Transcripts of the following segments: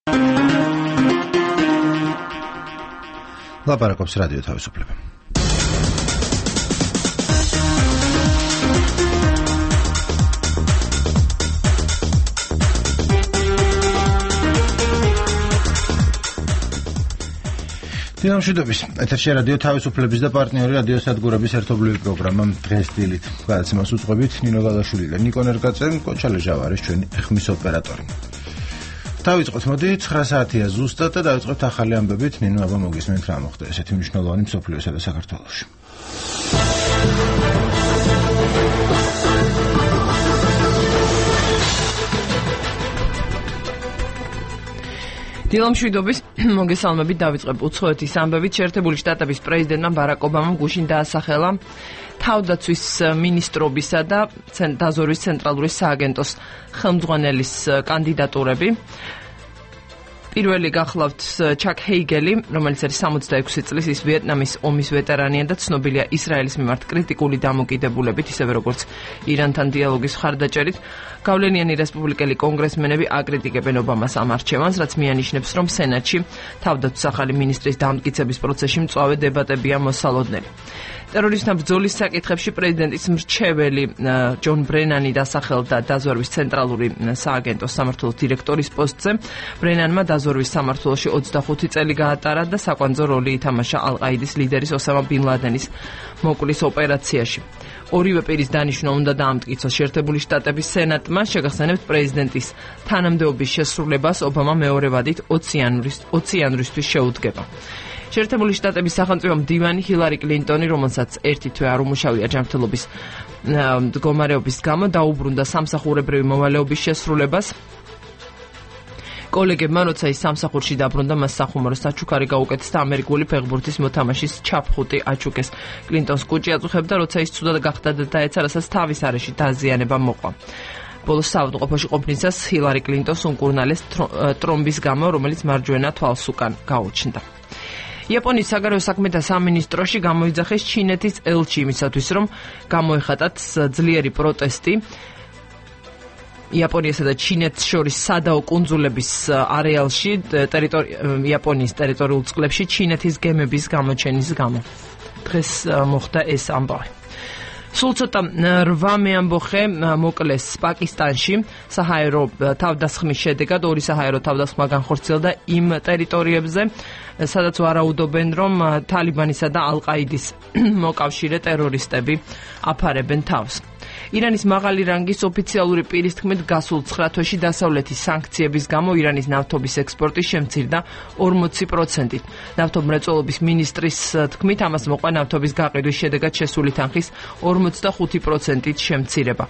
ლაპარაკობს რადიო თავისუფლება. დინამშვიდობის ეთერში რადიო თავისუფლების და პარტნიორი რადიო სადგურების ერთობლივი პროგრამა დღეს დილით გადაცემას უწყობით ნინო გალაშვილი და ნიკო ნერგაძე, კოჩალე ჟავარის ჩვენი ეხმის ოპერატორი. დავიწყოთ მოდი 9 საათია ზუსტად და დავიწყოთ ახალი ამბებით. ნინო, აბა მოგისმენთ რა მოხდა ესეთი მნიშვნელოვანი მსოფლიოსა და საქართველოში. დილამშვიდობის მოგესალმებით, დავიწყებ უცხოეთის ამბებით. შეერთებული შტატების პრეზიდენტმა ბარაკ ობამამ გუშინ დაასახელა თავდაცვის მინისტრობისა და დაზვერვის ცენტრალური სააგენტოს ხელმძღვანელის კანდიდატურები. პირველი გახლავთ ჩაკ ჰეიგელი, რომელიც არის 66 წლის, ის ვიეტნამის ომის ვეტერანია და ცნობილია ისრაელის მიმართ კრიტიკული დამოკიდებულებით, ისევე როგორც ირანთან დიალოგის მხარდაჭერით. გავლენიანი რესპუბლიკელი კონგრესმენები აკრიტიკებენ ობამას ამ არჩევანს, რაც მიანიშნებს, რომ სენატში თავდაცვის ახალი მინისტრის დამტკიცების პროცესში მწვავე დებატებია მოსალოდნელი. ტერორიზმთან ბრძოლის საკითხებში პრეზიდენტის მრჩეველი ჯონ ბრენანი დასახელდა დაზვერვის ცენტრალური სააგენტოს სამმართველოს დირექტორის პოსტზე. ბრენანმა დაზვერვის სამმართველოში 25 წელი გაატარა და საკვანძო როლი ითამაშა ალ-ყაიდის ლიდერის ოსამა ბინ ლადენის მოკვლის ოპერაციაში. ორივე პირის დანიშვნა უნდა დაამტკიცოს შეერთებული შტატების სენატმა. შეგახსენებთ, პრეზიდენტის თანამდებობის შესრულებას ობამა მეორე ვადით 20 იანვრისთვის შეუდგება. შეერთებული შტატების სახელმწიფო მდივანი ჰილარი კლინტონი, რომელსაც ერთი თვე არ უმუშავია ჯანმრთელობის მდგომარეობის გამო, დაუბრუნდა სამსახურებრივი მოვალეობის შესრულებას. კოლეგებმა, როცა ის სამსახურში დაბრუნდა, მას სახუმარო საჩუქარი გაუკეთეს და ამერიკული ფეხბურთის მოთამაშის ჩაფხუტი აჩუქეს. კლინტონს კუჭი აწუხებდა, როცა ის ცუდად გახდა და დაეცა, რასაც თავის არეში დაზიანება მოყვა. ბოლოს საავადმყოფოში ყოფნისას ჰილარი კლინტონს უმკურნალეს ტრომბის გამო, რომელიც მარჯვენა თვალს უკან გაუჩნდა. იაპონიის საგარეო საქმეთა სამინისტროში გამოიძახეს ჩინეთის ელჩი იმისათვის, რომ გამოეხატათ ძლიერი პროტესტი იაპონიასა და ჩინეთს შორის სადაო კუნძულების არეალში იაპონიის ტერიტორიულ წყლებში ჩინეთის გემების გამოჩენის გამო. დღეს მოხდა ეს ამბავი. სულ ცოტა 8 მეამბოხე მოკლეს პაკისტანში საჰაერო თავდასხმის შედეგად. ორი საჰაერო თავდასხმა განხორციელდა იმ ტერიტორიებზე, სადაც ვარაუდობენ, რომ თალიბანისა და ალ-ყაიდის მოკავშირე ტერორისტები აფარებენ თავს. ირანის მაღალი რანგის ოფიციალური პირის თქმით, გასულ 9 თვეში დასავლეთის სანქციების გამო ირანის ნავთობის ექსპორტი შემცირდა 40%-ით. ნავთობმრეწველობის მინისტრის თქმით, ამას მოყვა ნავთობის გაყიდვის შედეგად შესული თანხის 45%-ით შემცირება.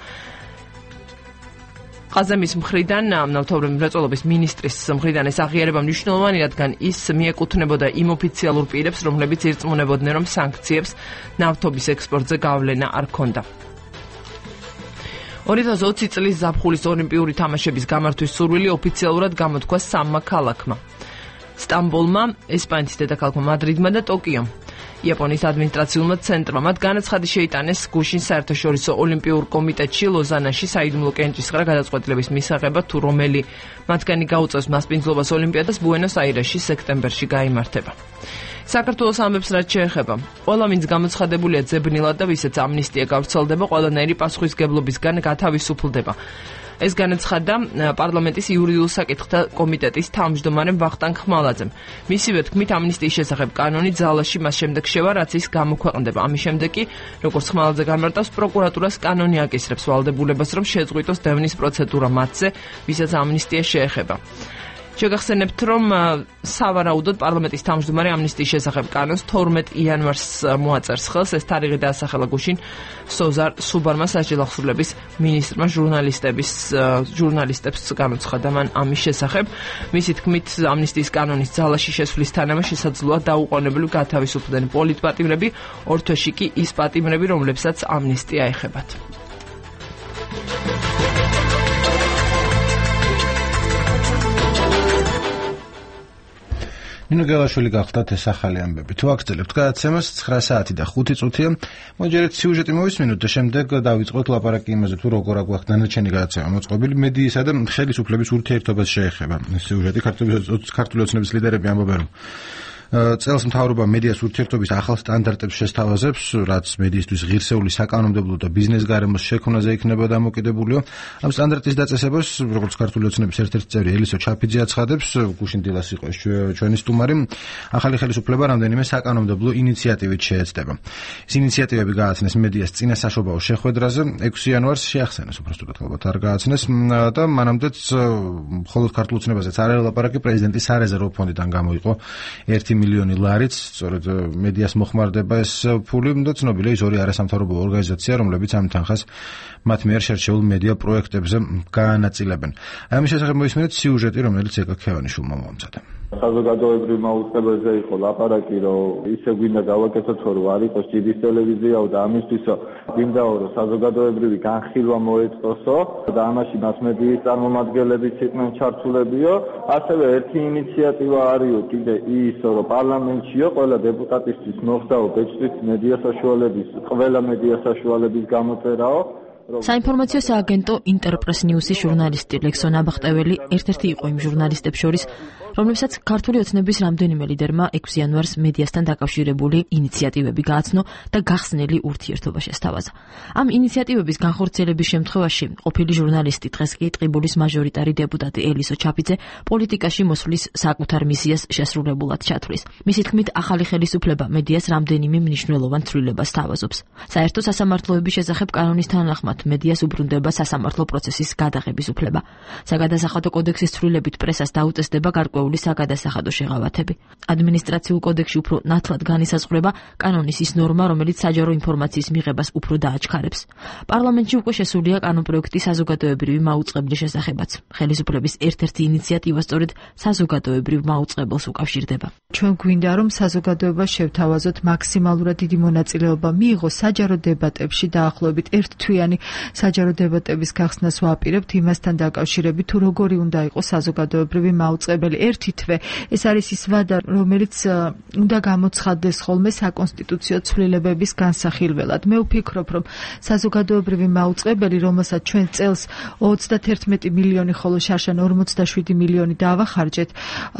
ყაზემის მხრიდან, ნავთობმრეწველობის მინისტრის მხრიდან ეს აღიარება მნიშვნელოვანი, რადგან ის მიეკუთვნებოდა იმ ოფიციალურ პირებს, რომლებიც ირწმუნებოდნენ, რომ სანქციებს ნავთობის ექსპორტზე გავლენა არ ჰქონდა. 2020 წლის ზაფხულის ოლიმპიური თამაშების გამართვის სურვილი ოფიციალურად გამოთქვა 3 ქალაქმა: სტამბოლმა, ესპანეთის დედაქალაქმა მადრიდმა და ტოკიომ. იაპონიის ადმინისტრაციულმა ცენტრმა მათ განაცხადი შეიტანეს გუშინ საერთაშორისო ოლიმპიურ კომიტეტში ლოზანაში საიდუმლო კენჭისყრა გადაწყვეტილების მისაღებად, თუ რომელი მათგანი გაუწევს მასპინძლობას ოლიმპიადას ბუენოს-აირესში სექტემბერში გაიმართება. საქართველოს ამბებს რაც შეეხება. ყველა ვინც გამოცხადებულია ძებნილად და ვისაც ამნისტია გავრცელდება, ყველანაირი პასუხისგებლობისგან გათავისუფლდება. ეს განაცხადა პარლამენტის იურიდიულ საკითხთა კომიტეტის თავმჯდომარემ ვახტანგ ხმალაძემ. მისივე თქმით, ამნისტიის შესახებ კანონი ძალაში მას შემდეგ შევა, რაც ის გამოქვეყნდება. ამის შემდეგ კი, როგორც ხმალაძე გამარტავს, პროკურატურას კანონი აკისრებს ვალდებულებას, რომ შეწყვიტოს დევნის პროცედურა მათზე, ვისაც ამნისტია შეეხება. შეგახსენებთ, რომ სავარაუდოდ პარლამენტის თავმჯდომარე ამნისტიის შესახებ კანონს 12 იანვარს მოაწერს ხელს. ეს თარიღი დაასახელა გუშინ სოზარ სუბარმა სასჯელახსოვრების მინისტრმა ჟურნალისტებს განუცხადა მან ამის შესახებ. მისი თქმით, ამნისტიის კანონის ძალაში შესვლისთანავე შესაძლოა დაუყოვნებლივ გათავისუფლდნენ პოლიტპატიმრები, ორ თვეში კი ის პატიმრები, რომლებსაც ამნისტია ეხებათ. ნინო გელაშვილი გახდათ ეს ახალი ამბები. თუ აგრძელებთ გადაცემას 9 საათი და 5 წუთია, მოიჯერეთ სიუჟეტი მოვისმინოთ და შემდეგ დავიწყოთ ლაპარაკი იმაზე, თუ როგორ აგვაქვს დანარჩენი გადაცემა მოწყობილი. მედიისა და ხელისუფლების ურთიერთობას შეეხება სიუჟეტი. ქართული ოცნების ლიდერები ამბობენ, რომ წელს მთავრობა მედიას ურთიერთობის ახალ სტანდარტებს შესთავაზებს, რაც მედიისთვის ღირსეული საკანონმდებლო და ბიზნეს გარემოს შექმნაზე იქნება დამოკიდებულიო. ამ სტანდარტის დაწესებას, როგორც ქართული ოცნების ერთ-ერთი წევრი ელისო ჩაფიძე აცხადებს, გუშინ დილას იყო ჩვენი სტუმარი, ახალი ხელისუფლება რამდენიმე საკანონმდებლო ინიციატივით შეეცდება. ეს ინიციატივები გააცნეს მედიას წინასაშვებაო შეხვედრაზე 6 იანვარს შეახსენეს, უბრალოდ ალბათ არ გააცნეს და მანამდეც მხოლოდ ქართულ ოცნებაზეც არ ელაპარაკი, პრეზიდენტის სარეზერვო ფონდიდან გამოიყო 1 მილიონი ლარიც, სწორედ მედიას მოხმარდება ეს ფული და ცნობილია ის ორი არასამთავრობო ორგანიზაცია, რომლებიც ამ თანხას მათ მიერ შერჩეულ მედია პროექტებზე გაანაწილებენ. ამის შესახებ მოვისმენთ სიუჟეტი, რომელიც ეკა ქევანიშვილმა მომწადა. საზოგადოებრივ მაუწყებელზე იყო ლაპარაკი, რომ ისე გვინდა გავაკეთოთ, რომ არ იყოს ჯიბის ტელევიზიაო და ამისთვისო გვინდაო, რომ საზოგადოებრივი განხილვა მოეწყოსო და ამაში მასმედიის წარმომადგენლებიც იყვნენ ჩართულებიო. ასევე ერთი ინიციატივა არისო კიდე ის, რომ პარლამენტშიო ყველა დეპუტატისთვის მოხდაო ბეჭდვის მედია საშუალების, ყველა მედია საშუალების გამოწერაო. საინფორმაციო სააგენტო ინტერპრეს ნიუსის ჟურნალისტი ლექსონ აბახტეველი ერთ-ერთი იყო იმ ჟურნალისტებს შორის, რომლებსაც ქართული ოცნების რამდენიმე ლიდერმა 6 იანვარს მედიასთან დაკავშირებული ინიციატივები გააცნო და გახსნელი ურთიერთობა შესთავაზა. ამ ინიციატივების განხორციელების შემთხვევაში ყოფილი ჟურნალისტი, დღეს კი ტყიბულის მაჟორიტარი დეპუტატი ელისო ჩაფიძე პოლიტიკაში მოსვლის საკუთარ მისიას შესრულებულად ჩათვლის. მისი თქმით, ახალი ხელისუფლება მედიას რამდენიმე მნიშვნელოვან ცვლილებას სთავაზობს. საერთო სასამართლოების შესახებ კანონის თანახმად მედიას უბრუნდება სასამართლო პროცესის გადაღების უფლება. საგადასახადო კოდექსის ცვლილებით პრესას დაუწესდება გარკვეული საგადასახადო შეღავათები. ადმინისტრაციულ კოდექსში უფრო ნათლად განისაზღვრება კანონის ის ნორმა, რომელიც საჯარო ინფორმაციის მიღებას უფრო დააჩქარებს. პარლამენტში უკვე შესულია კანონპროექტი საზოგადოებრივი მაუწყებლის შესახებაც. ხელისუფლების ერთ-ერთი ინიციატივა სწორედ საზოგადოებრივ მაუწყებელს უკავშირდება. ჩვენ გვინდა, რომ საზოგადოება შევთავაზოთ მაქსიმალურად დიდი მონაწილეობა მიიღოს საჯარო დებატებში, დაახლოებით ერთთვიანი საჯარო დებატების გახსნას ვაპირებთ იმასთან დაკავშირებით, თუ როგორი უნდა იყოს საზოგადოებრივი მაუწყებელი. ერთი თვე ეს არის ის ვადა, რომელიც უნდა გამოცხადდეს ხოლმე საკონსტიტუციო ცვლილებების განსახილველად. მე ვფიქრობ, რომ საზოგადოებრივი მაუწყებელი, რომელსაც ჩვენ წელს 31 მილიონი, ხოლო შარშან 47 მილიონი დავახარჯეთ,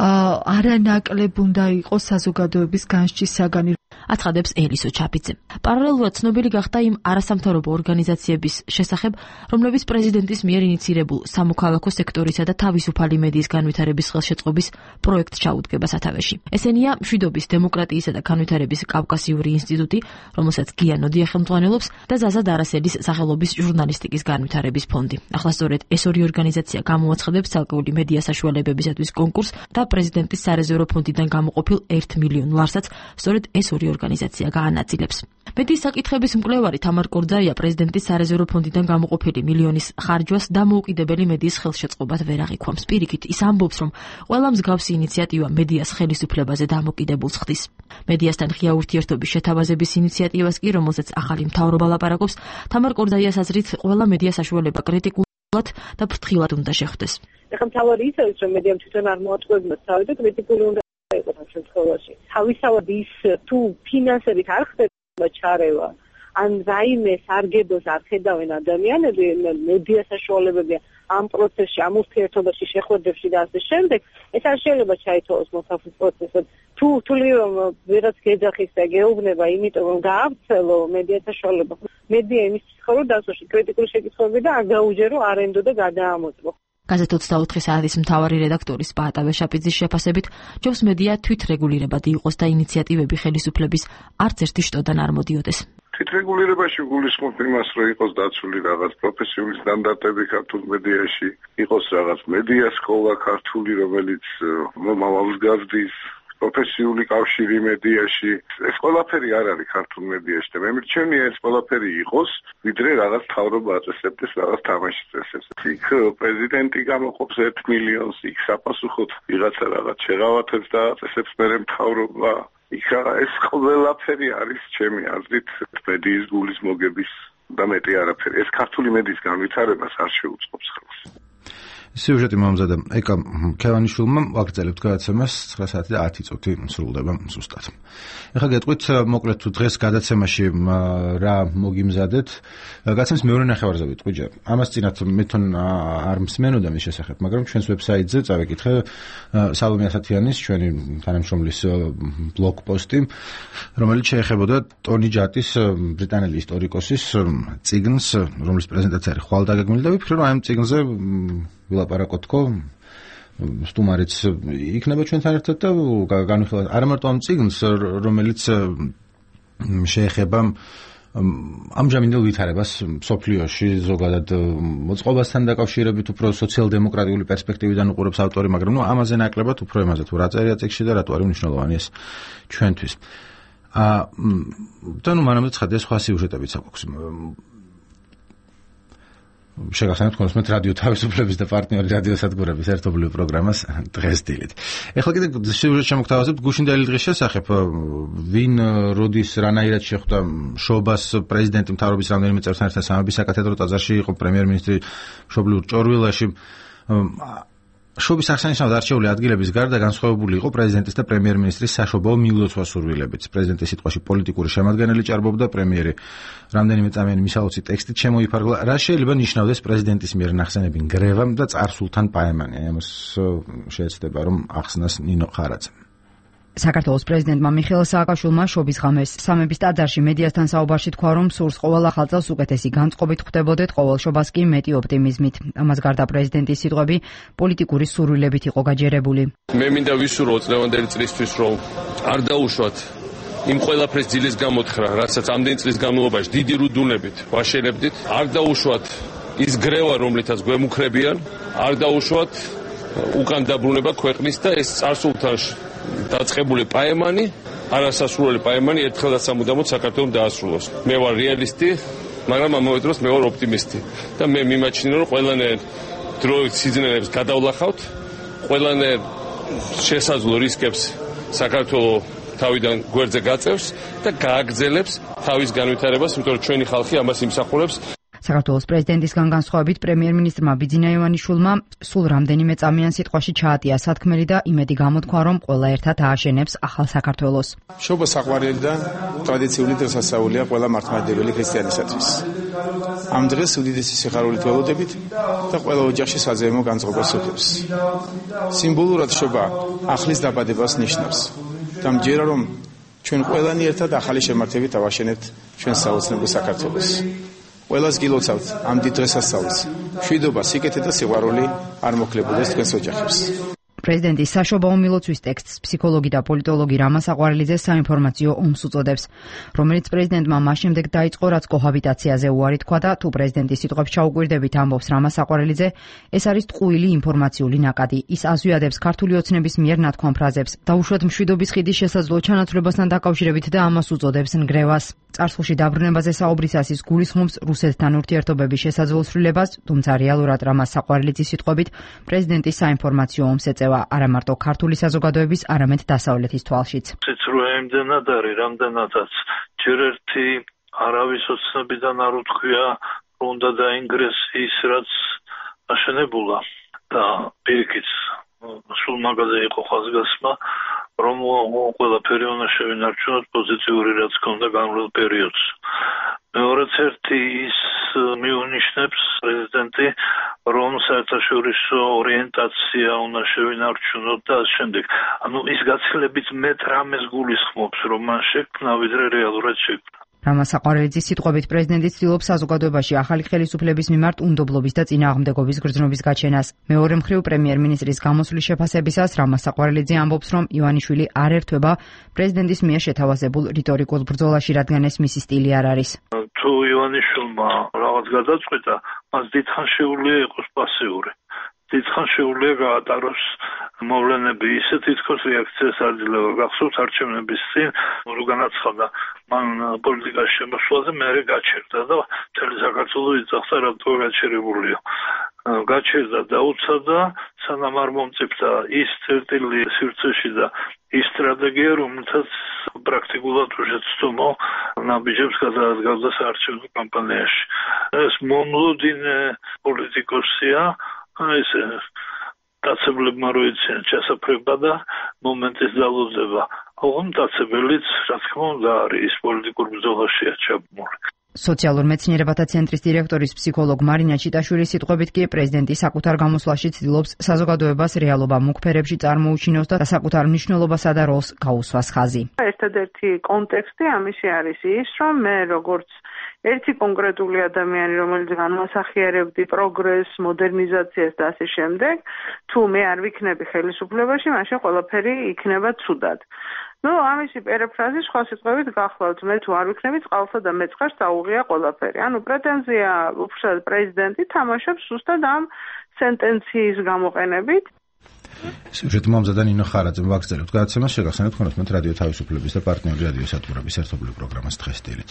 არანაკლებ უნდა იყოს საზოგადოების განსჯის საგანი. აცხადებს ელისო ჩაფიძე. პარალელურად ცნობილი გახდა იმ არასამთავრობო ორგანიზაციების შესახებ, რომლებიც პრეზიდენტის მიერ ინიცირებულ სამოქალაქო სექტორისა და თავისუფალი მედიის განვითარების ხელშეწყობის პროექტ ჩაუდგება სათავეში. ესენია მშვიდობის, დემოკრატიისა და განვითარების კავკასიური ინსტიტუტი, რომელსაც გია ნოდია ხელმძღვანელობს, და ზაზა დარასელის სახელობის ჟურნალისტიკის განვითარების ფონდი. ახლა სწორედ ეს ორი ორგანიზაცია გამოაცხადებს ცალკეული მედია საშუალებებისათვის კონკურსს და პრეზიდენტის სარეზერვო ფონდიდან გამოყოფილ 1 მილიონ ლარსაც სწორედ ეს ორი ორგანიზაცია გაანაწილებს. მედიის საკითხების მკვლევარი თამარ კორძაია პრეზიდენტის სარეზერვო ფონდიდან გამოყოფილი მილიონის ხარჯვას დამოუკიდებელი მედიის ხელშეწყობად ვერ აღიქვამს. პირიქით, ის ამბობს, რომ ყველა მსგავსი ინიციატივა მედიას ხელისუფლებაზე დამოკიდებულს ხდის. მედიასთან ღია ურთიერთობის შეთავაზების ინიციატივას კი, რომელზეც ახალი მთავრობა ლაპარაკობს, თამარ კორძაიას აზრით, ყველა მედია საშუალება კრიტიკულად და ფრთხილად უნდა შეხვდეს. ეხლა მთავარი ის არის, რომ მედიამ თვითონ არ მოაწყვეტინა თავი და კრიტიკული უნდა იყოს ამ შემთხვევაში. თავისთავად ის თუ ფინანსებით არ ხდება ჩარევა, ან რაიმე სარგებლოს არ ხედავენ ადამიანები, მედია საშუალებები ამ პროცესში, ამ ურთიერთობაში, შეხვედრებში და ასე შემდეგ, ეს არ შეიძლება ჩაითვალოს მოსახვის პროცესად. თუ თვლი რომ ვიღაც გეძახის და გეუბნება, იმიტომ რომ გაავრცელო მედია საშუალება, მედია იმის ხარო დასოში კრიტიკული შეკითხვები და არ გაუჯერო, არ ენდო და გადაამოწმო. გაზეთ 24 საათის მთავარი რედაქტორის პაატა ვეშაპიძის შეფასებით, ჯობს მედია თვითრეგულირებადი იყოს და ინიციატივები ხელისუფლების არც ერთი შტოდან არ მოდიოდეს. თვითრეგულირებაში გულისხმობ იმას, რომ იყოს დაცული რაღაც პროფესიული სტანდარტები ქართულ მედიაში, იყოს რაღაც მედია სკოლა ქართული, რომელიც მომავალს გაზრდის, პროფესიული კავშირი მედიაში. ეს ყველაფერი არ არის ქართულ მედიაში და მე მირჩენია ეს ყველაფერი იყოს, ვიდრე რაღაც მთავრობა აწესებდეს რაღაც თამაშის წესებს. იქ პრეზიდენტი გამოყოფს 1 მილიონს, იქ საპასუხოდ ვიღაცა რაღაც შეღავათებს და აწესებს მერე მთავრობა. იქ ეს ყველაფერი არის ჩემი აზრით მედიის გულის მოგების და მეტი არაფერი. ეს ქართული მედიის განვითარებას არ შეუწყობს ხელს. სიუჟეტი მომზადა ეკა ქევანიშვილმა, ვაგრძელებთ გადაცემას 9 საათი და 10 წუთი სრულდება ზუსტად. ეხლა გეტყვით მოკლედ თუ დღეს გადაცემაში რა მოგიმზადეთ. გადაცემის მეორე ნახევარზე ვიტყვი ჯერ. ამას წინათ მე თვითონ არ მსმენოდა მის შესახებ, მაგრამ ჩვენს ვებსაიტზე წავეკითხე სალომე ასათიანის ჩვენი თანამშრომლის ბლოგ პოსტი, რომელიც შეეხებოდა ტონი ჯატის ბრიტანელი ისტორიკოსის წიგნს, რომლის პრეზენტაცია არის ხვალ დაგეგმილი და ვიფიქრე რომ ამ წიგნზე ვილაპარაკოთქო სტუმარიც იქნება ჩვენთან ერთად და განვიხილოთ არა მარტო ამ წიგნს, რომელიც შეეხება ამჟამინდელ ვითარებას მსოფლიოში ზოგადად მოწყობასთან დაკავშირებით უფრო სოციალ-დემოკრატიული პერსპექტივიდან უყურებს ავტორი, მაგრამ ამაზე ნაკლებად უფრო ემაზე თუ რა წერია წიგნში და რატო არის მნიშვნელოვანი ეს ჩვენთვის. და მანამდე ცხადია სხვა სიუჟეტებიც აქვს. შეგახსენებთ კონსმეთ რადიო თავისუფლების და პარტნიორი რადიო სადგურების ერთობლივ პროგრამას დღეს დილით. ეხლა კიდე სიუჟეტ შემოგთავაზებთ გუშინდელი დღის შესახებ, ვინ როდის რანაირად შეხვდა შობას პრეზიდენტი მთავრობის რამდენიმე წევრთან ერთად სამების საკათედრო ტაძარში, იყო პრემიერ-მინისტრი მშობლიურ ჭორვილაში. შობის აღსანიშნავად არჩეული ადგილების გარდა განსხვავებული იყო პრეზიდენტის და პრემიერ-მინისტრის საშობაო მილოცვა სურვილებით. პრეზიდენტის სიტყვაში პოლიტიკური შემადგენელი ჭარბობდა, პრემიერი რამდენიმე წამიანი მისალოცი ტექსტით შემოიფარგლა. რა შეიძლება ნიშნავდეს პრეზიდენტის მიერ ნახსენები ნგრევა და წარსულთან პაემანი? ამას შეეცდება რომ ახსნას ნინო ხარაძე. საქართველოს პრეზიდენტმა მიხეილ სააკაშვილმა შობის ღამეს სამების ტაძარში მედიასთან საუბარში თქვა, რომ სურს ყოველ ახალ წელს უკეთესი განწყობით ხვდებოდეთ, ყოველ შობას კი მეტი ოპტიმიზმით. ამას გარდა პრეზიდენტის სიტყვები პოლიტიკური სურვილებით იყო გაჯერებული. მე მინდა ვისურვო წლევანდელი წლისთვის, რომ არ დაუშვათ იმ ყველაფრის ძილის გამოთხრა, რასაც ამდენი წლის განმავლობაში დიდი რუდუნებით ვაშენებდით, არ დაუშვათ ის გრევა, რომლითაც გვემუქრებიან, არ დაუშვათ უკან დაბრუნება ქვეყნის და ეს წარსულთან დაწყებული პაემანი, არასასურველი პაემანი ერთხელ და სამუდამოდ საქართველოს დაასრულოს. მე ვარ რეალისტი, მაგრამ ამავე დროს მე ვარ ოპტიმისტი და მე მიმაჩნია, რომ ყველანაირ დროებით სიძნელებს გადავლახავთ, ყველანაირ შესაძლო რისკებს საქართველოს თავიდან გვერდზე გაწევს და გააგრძელებს თავის განვითარებას, იმიტომ რომ ჩვენი ხალხი ამას იმსახურებს. საქართველოს პრეზიდენტისგან განსხვავებით პრემიერ-მინისტრმა ბიძინა ივანიშვილმა სულ რამდენიმე წამიან სიტყვაში ჩაატია სათქმელი და იმედი გამოთქვა, რომ ყველა ერთად ააშენებს ახალ საქართველოს. შობა საყვარელი და ტრადიციული დღესასწაულია ყველა მართლმადიდებელი ქრისტიანისათვის. ამ დღეს უდიდესი სიხარულით ველოდებით და ყველა ოჯახში საზეიმო განწყობას უხდებს. სიმბოლურად შობა ახლის დაბადებას ნიშნავს და მჯერა რომ ჩვენ ყველანი ერთად ახალი შემართებით ავაშენებთ ჩვენ საოცნებო საქართველოს. ყველას გილოცავთ ამ დიდ დღესასწაულს. მშვიდობა, სიკეთე და სიყვარული არ მოქლებოდეს თქვენს ოჯახებს. პრეზიდენტის საშობაო მილოცვის ტექსტს ფსიქოლოგი და პოლიტოლოგი რამა საყვარელიძე საინფორმაციო ომს უწოდებს, რომელიც პრეზიდენტმა მას შემდეგ დაიწყო, რაც კოჰაბიტაციაზე უარი თქვა და თუ პრეზიდენტის სიტყვებს ჩაუკვირდებით, ამბობს რამა საყვარელიძე, ეს არის ტყუილი ინფორმაციული ნაკადი. ის აზვიადებს ქართული ოცნების მიერ ნათქვამ ფრაზებს, დაუშვათ მშვიდობის ხიდის შესაძლო ჩანაცვლებასთან დაკავშირებით და ამას უწოდებს ნგრევას. წარსულში დაბრუნებაზე საუბრისას ის გულისხმობს რუსეთთან ურთიერთობების შესაძლებლობას, თუმცა რეალურად რამა საყვარელიძის სიტყვებით პრეზიდენტის საინფორმაციო ომს ეწევა არა მარტო ქართული საზოგადოების, არამედ დასავლეთის თვალშიც. იმდენად არის, რამდენადაც ჯერ ერთი არავის ოცნებიდან არ უთქვია, რომ უნდა დაინგრეს ის, რაც აშენებულა და პირიქით სულ მაგაზე იყო ხაზგასმა, რომ ყველაფერი უნდა შევინარჩუნოთ პოზიტიური, რაც ქონდა განვლილ პერიოდს. მეორეც ერთი ის მიანიშნებს პრეზიდენტი, რომ საერთაშორისო ორიენტაცია უნდა შევინარჩუნოთ და ამ შემდეგ. ანუ ის გაცილებით მეტ რამეს გულისხმობს, რომ მან შექმნა, ვიდრე რეალურად შექმნა. რამა საყვარელიძის სიტყვებით პრეზიდენტი ცდილობს საზოგადოებაში ახალი ხელისუფლების მიმართ უნდობლობის და წინააღმდეგობის გრძნობის გაჩენას. მეორე მხრივ პრემიერ-მინისტრის გამოსვლის შეფასებისას რამა საყვარელიძე ამბობს, რომ ივანიშვილი არ ერთვება პრეზიდენტის მიერ შეთავაზებულ რიტორიკულ ბრძოლაში, რადგან ეს მისი სტილი არ არის. თუ ივანიშვილმა რაღაც გადაწყვიტა, მას დიდხანს შეუძლია იყოს პასიური. დიდხანს შეუძლია გაატაროს მოვლენები ისე თითქოს რეაქციას არ ძლევა. გახსოვთ არჩევნების წინ რო განაცხადა მან პოლიტიკაში შემოსვლაზე მერე გაჩერდა და მთელი საქართველო იწახდა რატო გაჩერებულია. გაჩერდა და უცადა სანამ არ მომწიფდა ის წერტილი სივრცეში და ის სტრატეგია, რომელთაც პრაქტიკულად უშეცდომო ნაბიჯებს გადაადგავდა საარჩევნო კამპანიაში. ეს მომლოდინე პოლიტიკოსია, ეს დაცებლებმა როიციან ჩასაფრება და მომენტის ძალუძება. ოღონდ დაცებელიც, რა თქმა უნდა, არის პოლიტიკურ ბრძოლაშია ჩაბმული. სოციალურ მეცნიერებათა ცენტრის დირექტორის ფსიქოლოგ მარინა ჩიტაშვილის სიტყვებით კი პრეზიდენტი საკუთარ გამოსვლაში ცდილობს საზოგადოებას რეალობა მუქფერებში წარმოუჩინოს და საკუთარ მნიშვნელობასა და როლს გაუსვას ხაზი. ერთადერთი კონტექსტი ამისი არის ის, რომ მე როგორც ერთი კონკრეტული ადამიანი, რომელიც განმასახიერებდი პროგრესს, მოდერნიზაციას და ასე შემდეგ, თუ მე არ ვიქნები ხელისუფლებაში, მაშინ ყველაფერი იქნება ცუდად. ამისი პერაფრაზი სხვა სიტყვებით გახლავთ, მე თუ არ ვიქნები წყალსა და მეწყარს დაუღია ყველაფერი. პრეტენზია უბრალოდ პრეზიდენტი თამაშობს ზუსტად ამ სენტენციის გამოყენებით. სიუჟეტი მომზადა ნინო ხარაძემ ვაგრძელებთ გადაცემას, შეგახსენებთ ხონოსმენთ რადიო თავისუფლების და პარტნიორი რადიო სადგურების ერთობლივ პროგრამას დღეს სტილით.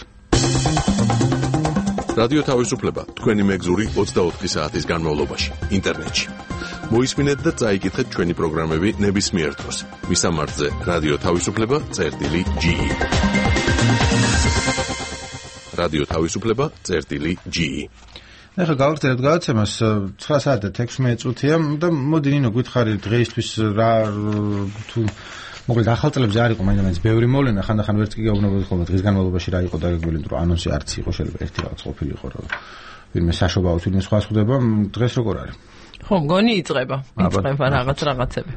რადიო თავისუფლება თქვენი მეგზური 24 საათის განმავლობაში ინტერნეტში. მოისმინეთ და წაიკითხეთ ჩვენი პროგრამები ნებისმიერ დროს. მისამართზე რადიო თავისუფლება.ge. რადიო თავისუფლება.ge. ახლა გავაგრძელებთ გადაცემას 9 საათი 16 წუთია და მოდი ნინო გითხარი დღეისთვის რა თუ მოკლედ ახალ წლებზე არ იყო მაინც ბევრი მოვლენა ხანდახან ვერც კი გაუგნებოდი ხოლმე დღის განმავლობაში რა იყო დაგეგმილი, თუ ანონსი არც იყო, შეიძლება ერთი რაღაც ყოფილიყო რა ვინმე საშობაო თვითონ სხვა ხდება, დღეს როგორ არის? ხო, მგონი იწყება რაღაცები.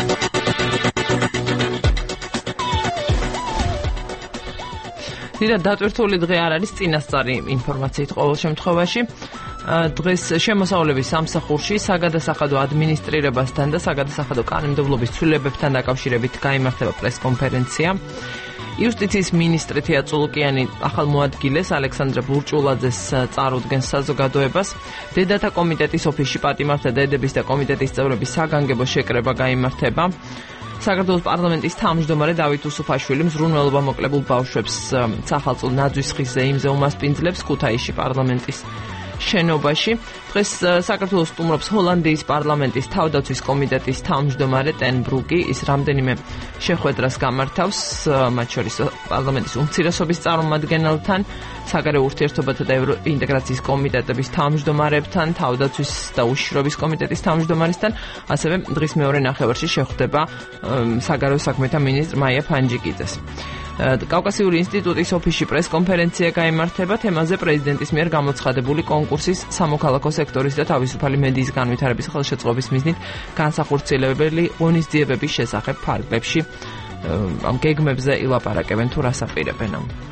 დიდად დატვირთული დღე არ არის წინასწარი ინფორმაციით ყოველ შემთხვევაში. დღეს შემოსავლების სამსახურში საგადასახადო ადმინისტრირებასთან და საგადასახადო კანონმდებლობის ცვლილებებთან დაკავშირებით გაიმართება პრესკონფერენცია. იუსტიციის მინისტრი თეა წულუკიანი ახალმოადგილეს ალექსანდრე ბურჭულაძეს წარუდგენს საზოგადოებას. დედათა კომიტეტის ოფისში პატიმართა დედების და კომიტეტის წევრების საგანგებო შეკრება გაიმართება. საქართველოს პარლამენტის თავმჯდომარე დავით უსუფაშვილი მზრუნველობა მოკლებულ ბავშვებს სახალხო ნაძვის ხიზზე იმზე უმასპინძლებს ქუთაისში პარლამენტის შენობაში. დღეს საქართველოს სტუმრობს ჰოლანდიის პარლამენტის თავდაცვის კომიტეტის თავმჯდომარე ტენ ბრუკი. ის რამდენიმე შეხვედრას გამართავს, მათ შორის პარლამენტის უმცირესობის წარმომადგენელთან, საგარეო ურთიერთობათა და ევროინტეგრაციის კომიტეტების თავმჯდომარებთან, თავდაცვის და უშიშროების კომიტეტის თავმჯდომარესთან, ასევე დღის მეორე ნახევარში შეხვდება საგარეო საქმეთა მინისტრ მაია ფანჯიკიძეს. კავკასიური ინსტიტუტის ოფისში პრესკონფერენცია გაიმართება თემაზე პრეზიდენტის მიერ გამოცხადებული კონკურსის სამოქალაქო სექტორის და თავისუფალი მედიის განვითარების ხელშეწყობის მიზნით განსახორციელებელი ღონისძიებების შესახებ ფარგლებში. ამ გეგმებზე ილაპარაკებენ თუ რას აპირებენ.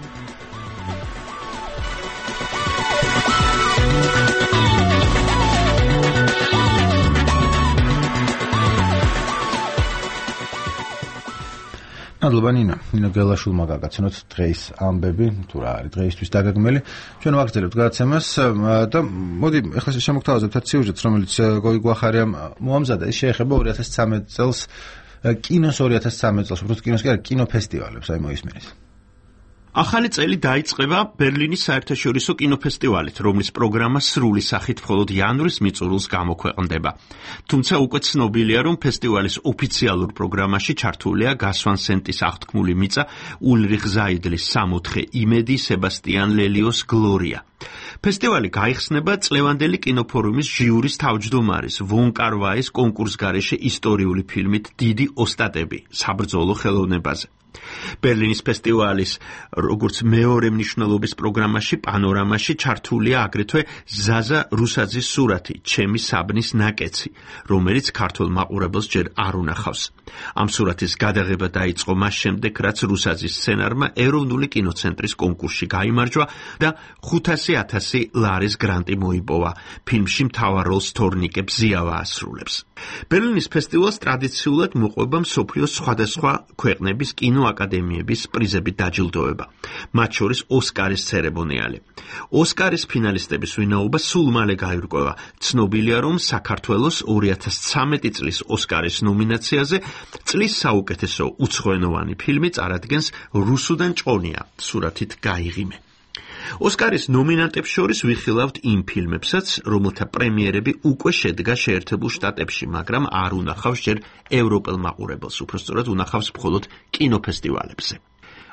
მადლობა ნინო გელაშვილმა გაგაცნოთ დღეის ამბები, თუ რა არის დღეისთვის დაგეგმილი. ჩვენ ვაგრძელებთ გადაცემას და მოდი ახლა შემოგთავაზებთ სიუჟეტს, რომელიც გოიგვახარია მოამზადა. ის შეეხება 2013 წელს კინოს 2013 წელს, უბრალოდ კინოს კი არა, კინოფესტივალებს, აი მოისმენთ. ახალი წელი დაიწყება ბერლინის საერთაშორისო კინოფესტივალით, რომლის პროგრამა სრული სახით მხოლოდ იანვრის მიწურულს გამოქვეყნდება. თუმცა უკვე ცნობილია, რომ ფესტივალის ოფიციალურ პროგრამაში ჩართულია გასვან სენტის აღთქმული მიწა, ულრიხ ზაიდლის 64 იმედი, სებასტიან ლელიოს გლორია. ფესტივალი გაიხსნება წლევანდელი კინოფორუმის ჟიურის თავმჯდომარის ვონ კარვაის კონკურსგარეშე ისტორიული ფილმით დიდი ოსტატები საბრძოლო ხელოვნებაზე. ბერლინის ფესტივალის როგორც მეორე მნიშვნელობის პროგრამაში პანორამაში ჩართულია აგრეთვე ზაზა რუსაძის სურათი ჩემი საბნის ნაკეცი, რომელიც ქართულ მაყურებელს ჯერ არ უნახავს. ამ სურათის გადაღება დაიწყო მას შემდეგ, რაც რუსაძის სცენარმა ეროვნული კინოცენტრის კონკურსში გაიმარჯვა და 500,000 ლარის გრანტი მოიპოვა. ფილმში მთავარ როლს თორნიკე ბზიავა ასრულებს. ბერლინის ფესტივალს ტრადიციულად მოყვება მსოფლიოს სხვადასხვა ქვეყნების კინოაკადემიების პრიზებით დაჯილდოება, მათ შორის ოსკარის ცერემონიალი. ოსკარის ფინალისტების ვინაობა სულ მალე გაირკვევა. ცნობილია, რომ საქართველოს 2013 წლის ოსკარის ნომინაციაზე წლის საუკეთესო უცხოენოვანი ფილმი წარადგენს რუსუდან ჭონია სურათით გაიღიმე. ოსკარის ნომინანტებს შორის ვიხილავთ იმ ფილმებსაც, რომელთა პრემიერები უკვე შედგა შეერთებულ შტატებში, მაგრამ არ უნახავს ჯერ ევროპელ მაყურებელს, უпростоრად უნახავს მხოლოდ კინოფესტივალებზე.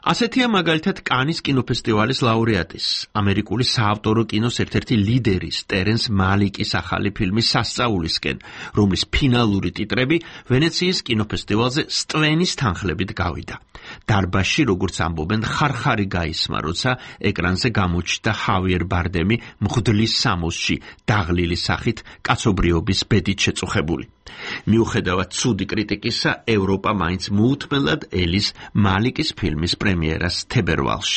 ასეთია მაგალითად კანის კინოფესტივალის ლაურეატის, ამერიკული საავტორო კინოს ერთ-ერთი ლიდერის ტერენს მალიკის ახალი ფილმი სასწაულისკენ, რომლის ფინალური ტიტრები ვენეციის კინოფესტივალზე სტვენის თანხლებით გავიდა. დარბაზში, როგორც ამბობენ, ხარხარი გაისმა, როცა ეკრანზე გამოჩნდა ხავიერ ბარდემი მღვდლის სამოსში, დაღლილი სახით კაცობრიობის ბედით შეწუხებული. მიუხედავად ცუდი კრიტიკისა, ევროპა მაინც მოუთმელად ელის მალიკის ფილმის პრემიერას თებერვალში.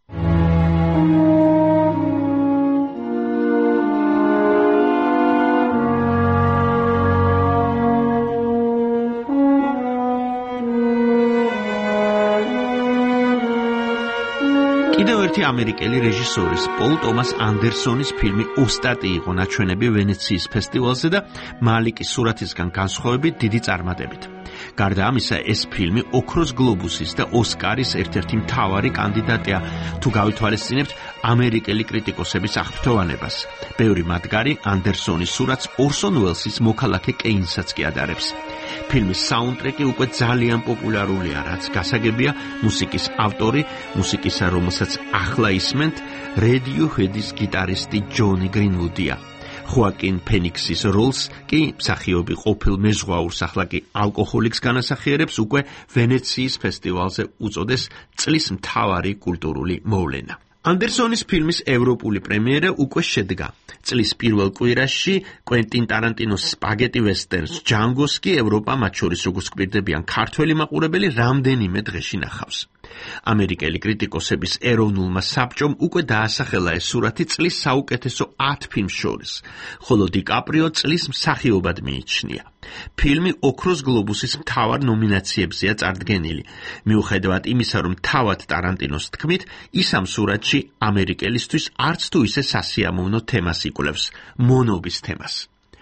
კიდევ ერთი ამერიკელი რეჟისორის პოლ ტომას ანდერსონის ფილმი ოსტატი იყო ნაჩვენები ვენეციის ფესტივალზე და მალიკის სურათისგან განსხვავებით დიდი წარმატებით. გარდა ამისა, ეს ფილმი ოქროს გლობუსის და ოსკარის ერთ-ერთი მთავარი კანდიდატია, თუ გავითვალისწინებთ ამერიკელი კრიტიკოსების აღფრთოვანებას. ბევრი მათგანი ანდერსონის სურათს ორსონ უელსის მოქალაქე კეინსაც კი ადარებს. ფილმის საუნდტრეკი უკვე ძალიან პოპულარულია, რაც გასაგებია მუსიკის ავტორი, მუსიკისა, რომელსაც ახლა ისმენთ, Radiohead-ის გიტარისტი ჯონი გრინვუდია. ხოაკინ ფენიქსის როლს კი მსახიობი ყოფილ მეზღვაურს, ახლა კი ალკოჰოლიკს განასახიერებს, უკვე ვენეციის ფესტივალზე უწოდეს წლის მთავარი კულტურული მოვლენა. ანდერსონის ფილმის ევროპული პრემიერა უკვე შედგა. წლის პირველ კვირაში კვენტინ ტარანტინოს სპაგეტი ვესტერნს ჯანგოს კი ევროპა, მათ შორის როგორც გვირდებიან ქართველი მაყურებელი, რამდენიმე დღეში ნახავს. ამერიკელი კრიტიკოსების ეროვნულმა საბჭომ უკვე დაასახელა ეს სურათი წლის საუკეთესო 10 ფილმს შორის, ხოლო დიკაპრიო წლის მსახიობად მიიჩნია. ფილმი ოქროს გლობუსის მთავარ ნომინაციებზეა წარდგენილი, მიუხედავად იმისა, რომ თავად ტარანტინოს თქმით, ის ამ სურათში ამერიკელისთვის არც თუ ისე სასიამოვნო თემას იკვლევს, მონობის თემას.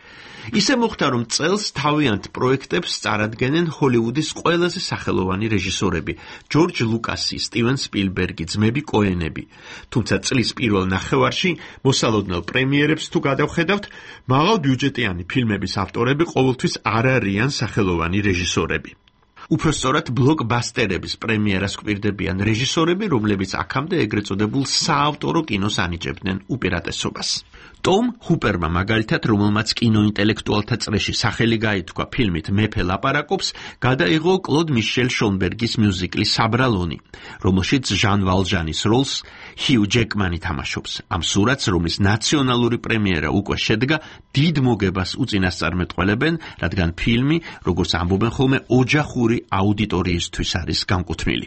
ისე მოხდა, რომ წელს თავიანთ პროექტებს წარადგენენ ჰოლივუდის ყველაზე სახელოვანი რეჟისორები, ჯორჯ ლუკასი, სტივენ სპილბერგი, ძმები კოენები. თუმცა წლის პირველ ნახევარში მოსალოდნელ პრემიერებს თუ გადავხედავთ, მაღალბიუჯეტიანი ფილმების ავტორები ყოველთვის არ არიან სახელოვანი რეჟისორები. უпростоრად ბლოკბასტერების პრემიერას გვირდებიან რეჟისორები, რომლებიც აქამდე ეგრეთ წოდებულ საავტორო კინოს ანიჭებდნენ უპირატესობას. ტომ ჰუპერმა მაგალითად, რომელმაც კინოინტელექტუალთა წრეში სახელი გაითქვა ფილმით მეფე ლაპარაკობს, გადაიღო კლოდ მიშელ შონბერგის მიუზიკლი საბრალონი, რომელშიც ჟან ვალჟანის როლს ჰიუ ჯეკმანი თამაშობს. ამ სურათს, რომლის ნაციონალური პრემიერა უკვე შედგა, დიდ მოგებას უწინასწარმეტყველებენ, რადგან ფილმი, როგორც ამბობენ ხოლმე, ოჯახური აუდიტორიისთვის არის განკუთვნილი.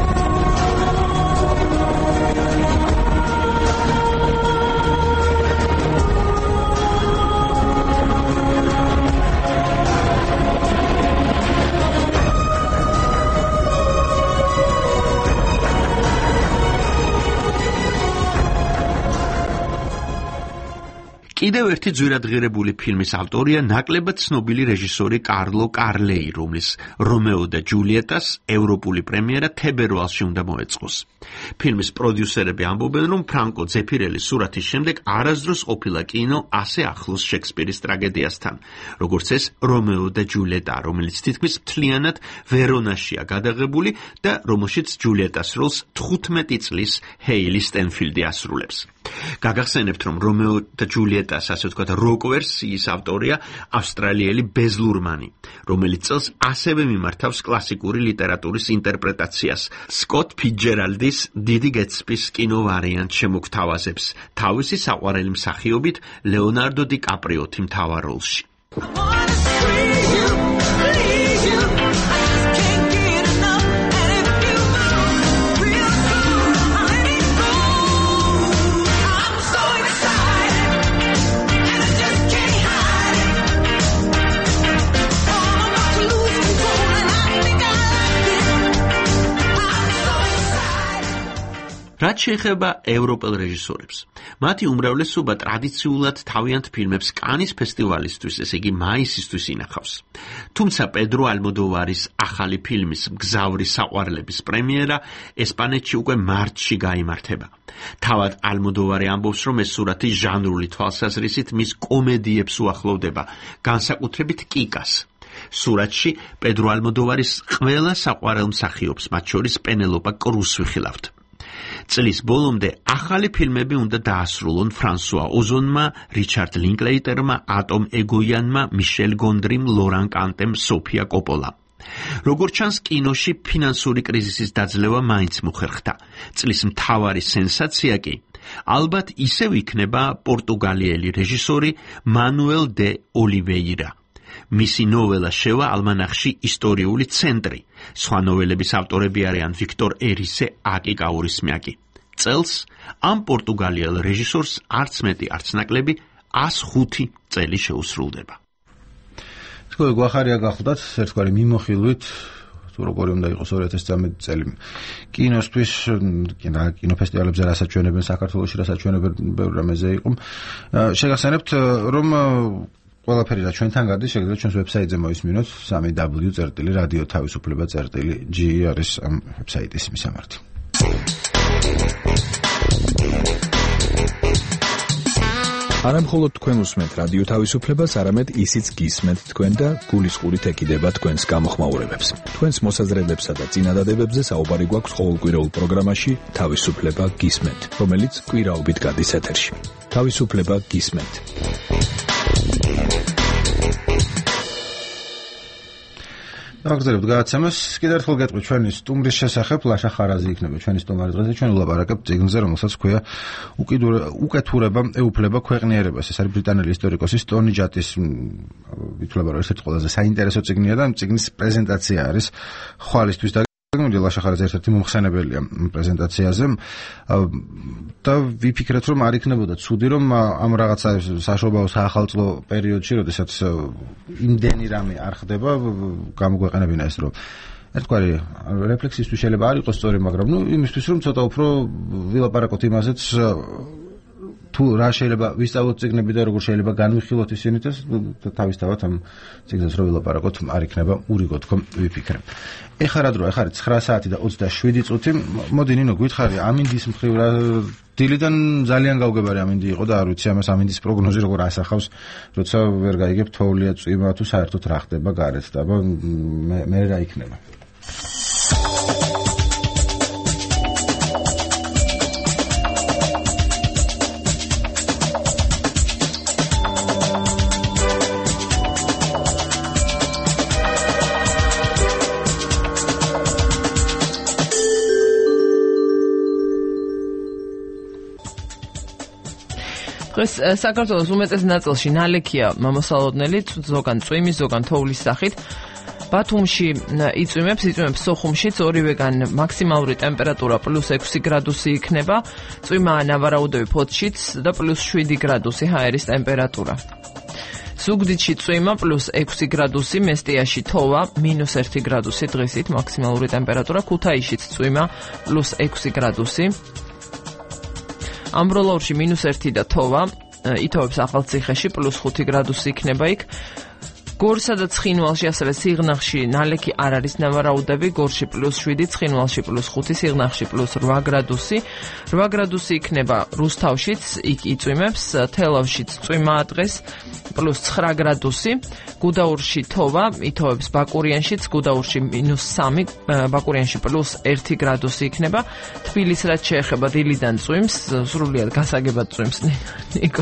კიდევ ერთი ძვირადღირებული ფილმის ავტორია ნაკლებად ცნობილი რეჟისორი კარლო კარლეი, რომლის რომეო და ჯულიეტას ევროპული პრემიერა თებერვალში უნდა მოეწყოს. ფილმის პროდიუსერები ამბობენ, რომ ფრანკო ზეფირელის სურათის შემდეგ არასდროს ყოფილა კინო ასე ახლოს შექსპირის ტრაგედიასთან, როგორც ეს რომეო და ჯულიეტა, რომელიც თითქმის მთლიანად ვერონაშია გადაღებული და რომელშიც ჯულიეტას როლს 15 წლის ჰეილი სტენფილდი ასრულებს. გაგახსენებთ, რომ რომეო და ჯულიეტას, ასე ვთქვათ, როკ ვერსიის ავტორია ავსტრალიელი ბეზ ლურმანი, რომელიც წელს ასევე მიმართავს კლასიკური ლიტერატურის ინტერპრეტაციას. სკოტ ფიცჯერალდის დიდი გეტსბის კინოვარიანტს შემოგთავაზებს თავისი საყვარელი მსახიობით ლეონარდო დი კაპრიოთი მთავარ როლში. რაც შეეხება ევროპელ რეჟისორებს, მათი უმრავლესობა ტრადიციულად თავიანთ ფილმებს კანის ფესტივალისთვის, ესე იგი მაისისთვის ინახავს. თუმცა პედრო ალმოდოვარის ახალი ფილმის მგზავრი საყვარლების პრემიერა ესპანეთში უკვე მარტში გაიმართება. თავად ალმოდოვარი ამბობს, რომ ეს სურათი ჟანრული თვალსაზრისით მის კომედიებს უახლოვდება, განსაკუთრებით კიკას. სურათში პედრო ალმოდოვარის ყველა საყვარელ მსახიობს, მათ შორის პენელოპა კრუს ვიხილავთ. წლის ბოლომდე ახალი ფილმები უნდა დაასრულონ ფრანსუა ოზონმა, რიჩარდ ლინკლეიტერმა, ატომ ეგოიანმა, მიშელ გონდრიმ, ლორან კანტემ, სოფია კოპოლამ. როგორც ჩანს, კინოში ფინანსური კრიზისის დაძლევა მაინც მოხერხდა. წლის მთავარი სენსაცია კი ალბათ ისევ იქნება პორტუგალიელი რეჟისორი მანუელ დე ოლივეირა. მისი ნოველა შევა ალმანახში ისტორიული ცენტრი. სხვა ნოველების ავტორები არიან ვიქტორ ერისე, აკი კაურისმიაკი. წელს ამ პორტუგალიელ რეჟისორს არც მეტი არც ნაკლები 105 წელი შეუსრულდება. თქვენ გვახარია გახლდათ ერთგვარი მიმოხილვით თუ როგორი უნდა იყოს 2013 წელი კინოსთვის, კინოფესტივალებზე რასაჩვენებენ საქართველოში, რასაჩვენებენ ბევრ რამეზე იყო. შეგახსენებთ, რომ ყველაფერი რა ჩვენთან გადის, შეგიძლიათ ჩვენს ვებსაიტზე მოისმინოთ www.radiotavisufleba.ge არის ამ ვებსაიტის მისამართი. არა მხოლოდ თქვენ უსმენთ რადიო თავისუფლებას, არამედ ისიც გისმენთ თქვენ და გულისყურით ეკიდება თქვენს გამოხმაურებებს. თქვენს მოსაზრებებსა და წინადადებებზე საუბარი გვაქვს ყოველკვირეულ პროგრამაში თავისუფლება გისმენთ, რომელიც კვირაობით გადის ეთერში. თავისუფლება გისმენთ. აგზავნებთ გადაცემას. კიდევ ერთხელ გეტყვით ჩვენი სტუმრის შესახებ. ლაშა ხარაზი იქნება ჩვენი სტუმარი დღეს და ჩვენ ვლაპარაკებთ წიგნზე, რომელსაც ჰქვია უკეთურება ეუფლება ქვეყნიერებას. ეს არის ბრიტანელი ისტორიკოსის ტონი ჯატის ითვლება, რომ ერთ-ერთი ყველაზე საინტერესო წიგნია და წიგნის პრეზენტაცია არის ხვალისთვის და ლაშა ხარაზი ერთ-ერთი მომხსენებელია პრეზენტაციაზე და ვიფიქრეთ, რომ არ იქნებოდა ცუდი, რომ ამ რაღაცა საშობაო საახალწლო პერიოდში, როდესაც იმდენი რამე არ ხდება, გამოგვეყენებინა ეს, რომ ერთგვარი რეფლექსისთვის შეიძლება არ იყოს სწორი, მაგრამ იმისთვის, რომ ცოტა უფრო ვილაპარაკოთ იმაზეც, თუ რა შეიძლება ვისწავლოთ წიგნები და როგორ შეიძლება განვიხილოთ ისინი და თავისთავად ამ წიგნებს რო ვილაპარაკოთ, არ იქნება ურიგო თქო ვიფიქრე. ეხლა რა დროა? ეხლა 9 საათი და 27 წუთი. მოდი ნინო, გითხარი, ამინდის მხრივ რა დილიდან ძალიან გაუგებარი ამინდი იყო და არ ვიცი ამას ამინდის პროგნოზი როგორ ასახავს, როცა ვერ გაიგებ თოვლია წვიმა თუ საერთოდ რა ხდება გარეთ და მე რა იქნება. დღეს საქართველოს უმეტეს ნაწილში ნალექია მომსალოდნელი, ზოგან წვიმის, ზოგან თოვლის სახით. ბათუმში იწვიმებს სოხუმშიც ორივეგან მაქსიმალური ტემპერატურა +6 გრადუსი იქნება, წვიმაა ნავარაუდები ფოთშიც და +7 გრადუსი ჰაერის ტემპერატურა. ზუგდიდში წვიმა +6 გრადუსი, მესტიაში თოვა -1 გრადუსი დღისით მაქსიმალური ტემპერატურა, ქუთაისშიც წვიმა +6 გრადუსი. ამბროლაურში -1 და თოვა, ითოვებს ახალციხეში +5 გრადუსი იქნება იქ. გორსა და ცხინვალში, ასევე სიღნაღში ნალექი არ არის ნავარაუდები, გორში +7, ცხინვალში +5, სიღნაღში +8 გრადუსი. 8 გრადუსი იქნება რუსთავშიც, იქ იწვიმებს, თელავშიც წვიმაა დღეს, +9 გრადუსი. გუდაურში თოვა, ითოვებს ბაკურიანშიც, გუდაურში -3, ბაკურიანში +1 გრადუსი იქნება. თბილისს რაც შეეხება დილიდან წვიმს, სრულიად გასაგებად წვიმს, ნიკო.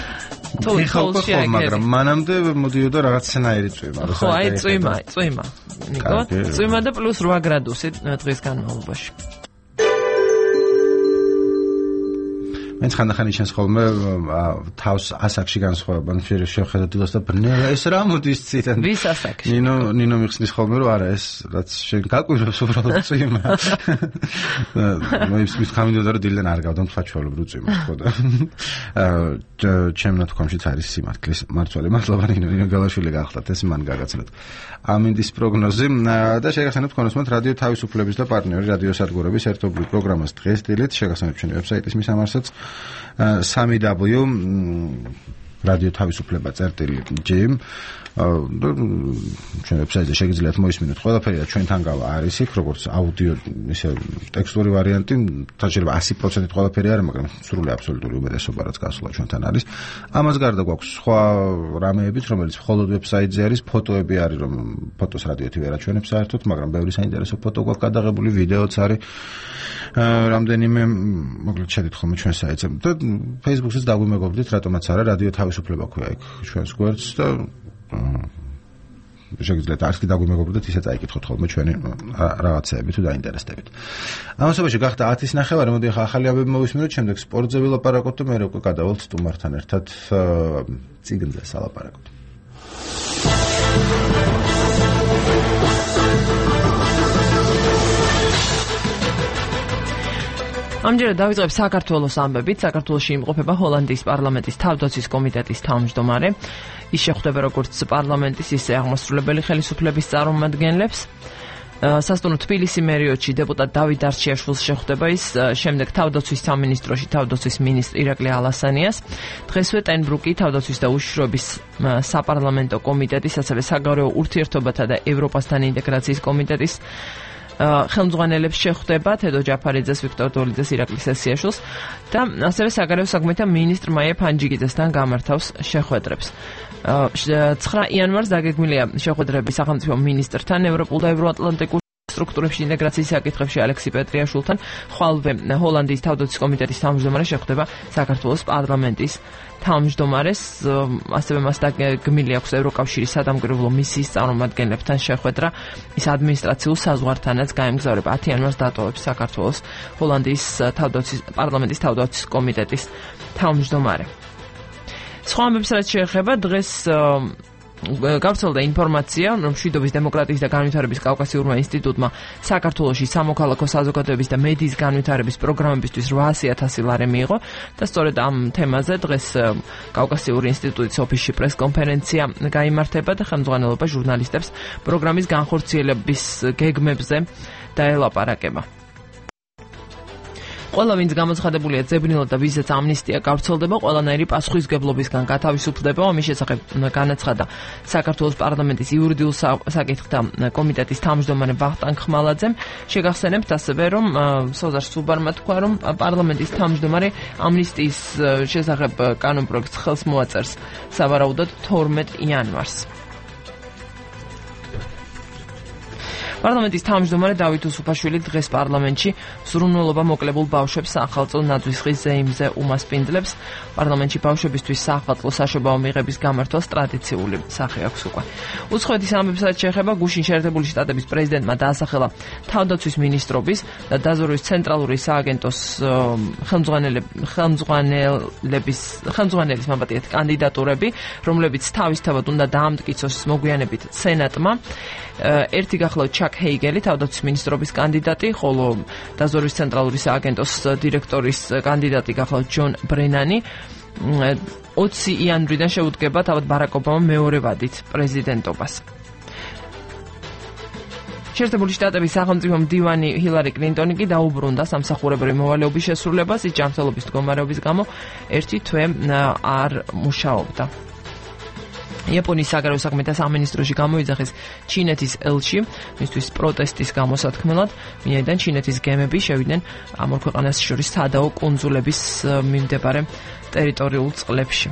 მაგრამ მანამდე მოდიოდა რაღაც სცენაირი წვიმა. ხო, აი წვიმა, ნიკო. წვიმა და +8 გრადუსი დღის განმავლობაში. მე ხანდახან იჩენს ხოლმე თავს ასაკში განსხვავებან შევხედოთ დილას და ბრნელა ეს რა მოდის ციდან. ვის ასაკში? ნინო მიხსნის ხოლმე რომ არა ეს რაც შენ გაკვირვებს უბრალოდ წვიმა. მის კამინდოდა რომ დილიდან არ გავდამ თვაჩვალობ რო წვიმა ხო და ჩემ ნათქვამშიც არის სიმართლის მართვალი. მადლობა ნინო გალაშვილი გახლავთ ეს მან გაგაცნოთ. ამინდის პროგნოზი და შეგახსენებთ თქვენ უსმენთ რადიო თავისუფლების და პარტნიორი რადიო სადგურების ერთობლივ პროგრამას დღეს დილით შეგახსენებთ ჩვენი ვებსაიტის მისამართსაც www.radiotavisufleba.ge ჩვენ ვებსაიტზე შეგიძლიათ მოისმინოთ ყველაფერი და ჩვენთან გავა არის იქ როგორც აუდიო ისე ტექსტური ვარიანტი, შეიძლება 100% ყველაფერი არა, მაგრამ სრული აბსოლუტური უმეტესობა რაც გასულა ჩვენთან არის. ამას გარდა გვაქვს სხვა რამეებიც, რომელიც მხოლოდ ვებსაიტზე არის, ფოტოები არის, რომ ფოტოს რადიოთი ვერ აჩვენებს საერთოდ, მაგრამ ბევრი საინტერესო ფოტო გვაქვს გადაღებული, ვიდეოც არის. რამდენიმე მოკლედ შედით ხოლმე ჩვენ საიტზე და Facebook-ზე დაგვიმეგობრდით, რატომაც არა, რადიო თავისუფლება ქვია იქ ჩვენს გვერდს და შეგიძლიათ არც კი დაგვიმეგობრდეთ, ისე წაიკითხოთ ხოლმე ჩვენი რაღაცეები თუ დაინტერესდებით. ამასობაში გახდა 10:30, მოდი ახლა ახალი აბები მოვისმინოთ, შემდეგ სპორტზე ვილაპარაკოთ და მე უკვე გადავალთ სტუმართან ერთად წიგნზე სალაპარაკოთ. ამჯერად დავიწყებ საქართველოს ამბებით. საქართველოში იმყოფება ჰოლანდიის პარლამენტის თავდაცვის კომიტეტის თავმჯდომარე. ის შეხვდება როგორც პარლამენტის, ისე აღმასრულებელი ხელისუფლების წარმომადგენლებს. სასტუმრო თბილისი მერიოდში დეპუტატ დავით არჩიაშვილს შეხვდება ის, შემდეგ თავდაცვის სამინისტროში თავდაცვის მინისტრ ირაკლი ალასანიას. დღესვე ტენბრუკი თავდაცვის და უშიშროების საპარლამენტო კომიტეტის, ასევე საგარეო ურთიერთობათა და ევროპასთან ინტეგრაციის კომიტეტის ხელმძღვანელებს შეხვდება, თედო ჯაფარიძეს, ვიქტორ დოლიძეს, ირაკლი სესიაშვილს და ასევე საგარეო საქმეთა მინისტრ მაია ფანჯიგიძესთან გამართავს შეხვედრებს. 9 იანვარს დაგეგმილია შეხვედრები სახელმწიფო მინისტრთან, ევროპულ და ევროატლანტიკურ სტრუქტურებში ინტეგრაციის საკითხებში ალექსი პეტრიაშვილთან, ხვალვე ჰოლანდიის თავდაცვის კომიტეტის თავმჯდომარე შეხვდება საქართველოს პარლამენტის თავმჯდომარეს, ასევე მას დაგეგმილი აქვს ევროკავშირის სადამკვირვებლო მისიის წარმომადგენლებთან შეხვედრა. ის ადმინისტრაციულ საზღვართანაც გაემგზავრება. 10 იანვარს დატოვებს საქართველოს ჰოლანდიის პარლამენტის თავდაცვის კომიტეტის თავმჯდომარე. სხვა ამბებს რაც შეეხება, დღეს გავრცელდა ინფორმაცია, რომ მშვიდობის, დემოკრატიის და განვითარების კავკასიურმა ინსტიტუტმა საქართველოში სამოქალაქო საზოგადოების და მედიის განვითარების პროგრამებისთვის 800,000 ლარი მიიღო და სწორედ ამ თემაზე დღეს კავკასიური ინსტიტუტის ოფისში პრესკონფერენცია გაიმართება და ხელმძღვანელობა ჟურნალისტებს პროგრამის განხორციელების გეგმებზე დაელაპარაკება. ყველა ვინც გამოცხადებულია ძებნილად და ვისაც ამნისტია გავრცელდება, ყველანაირი პასუხისგებლობისგან გათავისუფლდება. ამის შესახებ განაცხადა საქართველოს პარლამენტის იურიდიულ საკითხთა კომიტეტის თავმჯდომარე ვახტანგ ხმალაძემ. შეგახსენებთ ასევე, რომ სოზარ სუბარმა თქვა, რომ პარლამენტის თავმჯდომარე ამნისტიის შესახებ კანონპროექტს ხელს მოაწერს სავარაუდოდ 12 იანვარს. პარლამენტის თავმჯდომარე დავით უსუფაშვილი დღეს პარლამენტში ზრუნველობა მოკლებულ ბავშვებს სახალწო ნაძვისხის ზეიმზე უმასპინძლებს. პარლამენტში ბავშვებისთვის სახალწო საშობაო მიღების გამართვას ტრადიციული სახე აქვს უკვე. უცხოეთის ამბებსაც შეეხება, გუშინ შეერთებული შტატების პრეზიდენტმა დაასახელა თავდაცვის მინისტრობის და დაზვერვის ცენტრალური სააგენტოს ხელმძღვანელის კანდიდატურები, რომლებიც თავისთავად უნდა დაამტკიცოს მოგვიანებით სენატმა. ერთი გახლავთ ჩაკ ჰეიგელი, თავდაცვის მინისტრობის კანდიდატი, ხოლო დაზვერვის ცენტრალური სააგენტოს დირექტორის კანდიდატი გახლავთ ჯონ ბრენანი. 20 იანვრიდან შეუდგება თავად ბარაკ ობამა მეორე ვადით პრეზიდენტობას. შეერთებული შტატების სახელმწიფო მდივანი ჰილარი კლინტონი კი დაუბრუნდა სამსახურებრივი მოვალეობის შესრულებას, ის ჯანმრთელობის მდგომარეობის გამო ერთი თვე არ მუშაობდა. იაპონიის საგარეო საქმეთა სამინისტროში გამოიძახეს ჩინეთის ელჩი მისთვის პროტესტის გამოსათქმელად, ვინაიდან ჩინეთის გემები შევიდნენ ამ ორ ქვეყანას შორის სადაო კუნძულების მიმდებარე ტერიტორიულ წყლებში.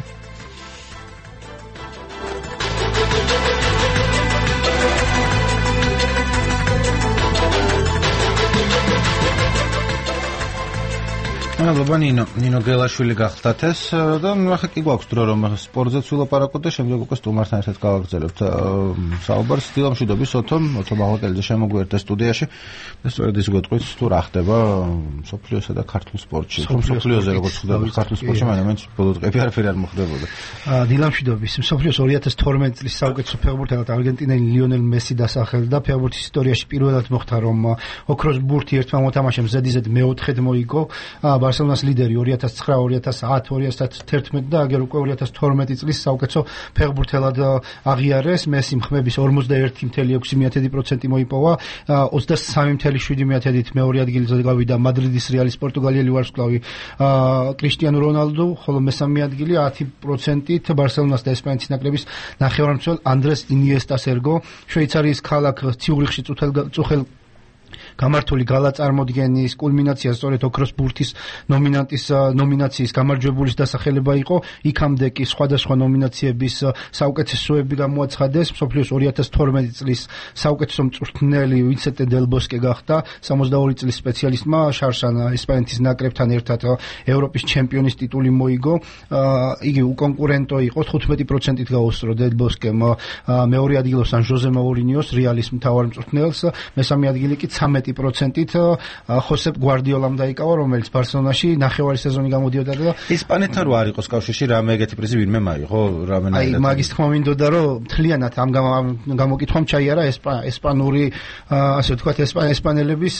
მადლობა ნინო გელაშვილი გახლდათ ეს და ახლა კი გვაქვს დრო რომ სპორტზეც ვილაპარაკოთ და შემდეგ უკვე სტუმართან ერთად გავაგრძელებთ საუბარს. დილამშვიდობის ოთო ბაღლაკელიძე შემოგვიერთდა სტუდიაში და სწორედ ის გვეტყვით თუ რა ხდება მსოფლიოსა და ქართულ სპორტში. მსოფლიოზე როგორც ხდება ქართულ სპორტში, მაგრამ ბოლო დღეები არაფერი არ მოხდებოდა. დილამშვიდობის. მსოფლიოს 2012 წლის საუკეთესო ფეხბურთელად არგენტინელი ლიონელ მესი დასახელდა. ფეხბურთის ისტორიაში პირველად მოხდა, რომ ოქროს ბურთი ერთმა მოთამაშემ ზედიზედ მეოთხედ მოიგო. ბარსელონას ლიდერი 2009, 2010, 2011 და აგერ უკვე 2012 წლის საუკეთესო ფეხბურთელად აღიარეს. მესიმ ხმების 41.6% მოიპოვა, 23.7%-ით მეორე ადგილზე გავიდა მადრიდის რეალის პორტუგალიელი ვარსკვლავი კრისტიანო რონალდო, ხოლო მესამე ადგილი 10%-ით ბარსელონას და ესპანეთის ნაკრების ნახევარმცველ ანდრეს ინიესტას ერგო. შვეიცარიის ქალაქ ციურიხში წუხელ გამართული გალა წარმოდგენის კულმინაცია სწორედ ოქროს ბურთის ნომინაციის გამარჯვებულის დასახელება იყო. იქამდე კი სხვადასხვა ნომინაციების საუკეთესოები გამოაცხადეს. მსოფლიოს 2012 წლის საუკეთესო მწვრთნელი ვინსენტე დელ ბოსკე გახდა. 62 წლის სპეციალისტმა შარშან ესპანეთის ნაკრებთან ერთად ევროპის ჩემპიონის ტიტული მოიგო. იგი უკონკურენტო იყო, 15%-ით გაუსწრო დელ ბოსკემ მეორე ადგილოსან ჟოზე მაურინიოს რეალის მთავარ მწვრთნელს, მესამე ადგილი კი 13%-ით ხოსეპ გვარდიოლამ დაიკავა, რომელიც ბარსელონაში ნახევარი სეზონი გამოდიოდა და ესპანეთთან რო არ იყოს კავშირში, რამე ეგეთი პრიზი ვინმე მაიღო, რამენაირად. აი, მაგის თქმა მინდოდა, რომ მთლიანად ამ გამოკითხვამ ჩაიარა ესპანური, ასე ვთქვათ, ესპანელების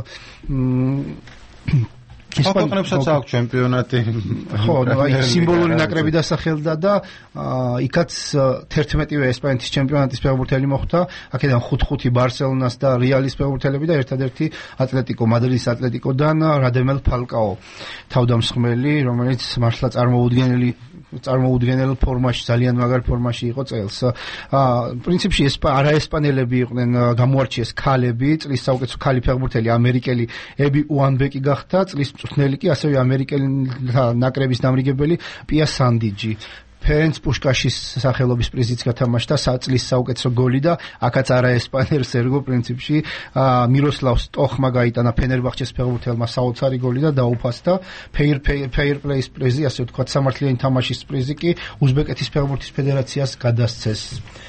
ესპანელებსაც აქვს ჩემპიონატი. ხო, აი სიმბოლური ნაკრები დასახელდა და იქაც 11-ვე ესპანეთის ჩემპიონატის ფეხბურთელი მოხვდა. აქედან 5-5 ბარსელონას და რეალის ფეხბურთელები და ერთადერთი ატლეტიკო მადრიდის ატლეტიკოდან რადემელ ფალკაო თავდამსხმელი, რომელიც მართლა წარმოუდგენელ ფორმაში, ძალიან მაგარ ფორმაში იყო წელს. პრინციპში არაესპანელები იყვნენ, გამოარჩიეს ქალები, წლის საუკეთესო ქალი ფეხბურთელი ამერიკელი ები უანბეკი გახდა, წლის მწვრთნელი კი ასევე ამერიკელი ნაკრების დამრიგებელი პია სანდიჯი. ფერენც პუშკაშის სახელობის პრიზიც გათამაშდა წლის საუკეთესო გოლი და აქაც არაესპანელს ერგო პრინციპში მიროსლავ სტოხმა გაიტანა ფენერბახჩეს ფეხბურთელმა საოცარი გოლი და დაუფასდა. ფეირ პლეის პრიზი, ასე ვთქვათ, სამართლიანი თამაშის პრიზი კი უზბეკეთის ფეხბურთის ფედერაციას გადასცეს.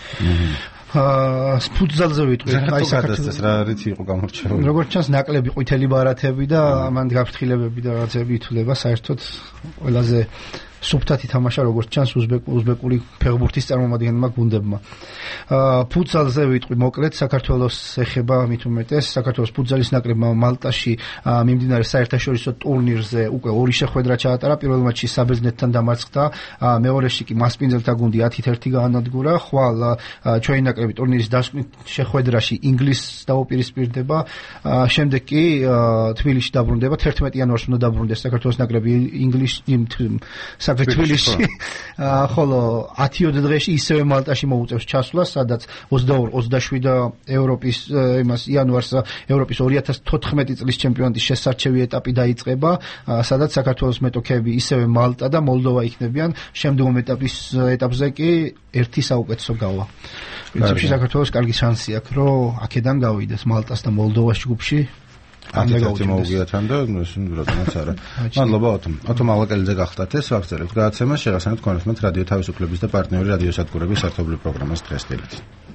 ფუტზალზე ვიტყვი, აი საქართველოს რა რითი იყო გამორჩეული. როგორც ჩანს, ნაკლები ყვითელი ბარათები და ამან გაფრთხილებები და რაღაცები ითვლება საერთოდ ყველაზე სუფთად ითამაშა, როგორც ჩანს, უზბეკური ფეხბურთის წარმომადგენელმა გუნდებმა. ფუტზალზე ვიტყვი, მოკლედ საქართველოს ეხება მით უმეტეს. საქართველოს ფუტზალის ნაკრებმა მალტაში მიმდინარე საერთაშორისო ტურნირზე უკვე 2 შეხვედრა ჩაატარა. პირველ მატჩში საბერძნეთთან დამარცხდა, მეორეში კი მასპინძელთა გუნდი 10-1 გაანადგურა. ხვალ ჩვენი ნაკრები ტურნირის დასკვნით შეხვედრაში ინგლისს დაუპირისპირდება. შემდეგ კი თბილისში დაბრუნდება. 11 იანვარს უნდა დაბრუნდეს საქართველოს ნაკრები ინგლისში თბილისში, ხოლო 10 დღეში ისევე მალტაში მოუწევს ჩასვლას, სადაც 22-27 იანვარს ევროპის 2014 წლის ჩემპიონატის შესარჩევი ეტაპი დაიწყება, სადაც საქართველოს მეტოქეები ისევე მალტა და მოლდოვა იქნებიან. შემდგომ ეტაპზე კი ერთი საუკეთესო გავა. პრინციპში საქართველოს კარგი შანსი აქვს, რომ აქედან გავიდეს მალტას და მოლდოვას ჯგუფში. ათი მოუგიათან და როდესაც არა. მადლობა ათო მალაკელიძე გახდათ ეს ვაგრძელებთ გადაცემას შეგახსენებთ კონსულტანტ რადიო თავისუფლების და პარტნიორი რადიო სადგურების ერთობლივ პროგრამას დღესდღეობით.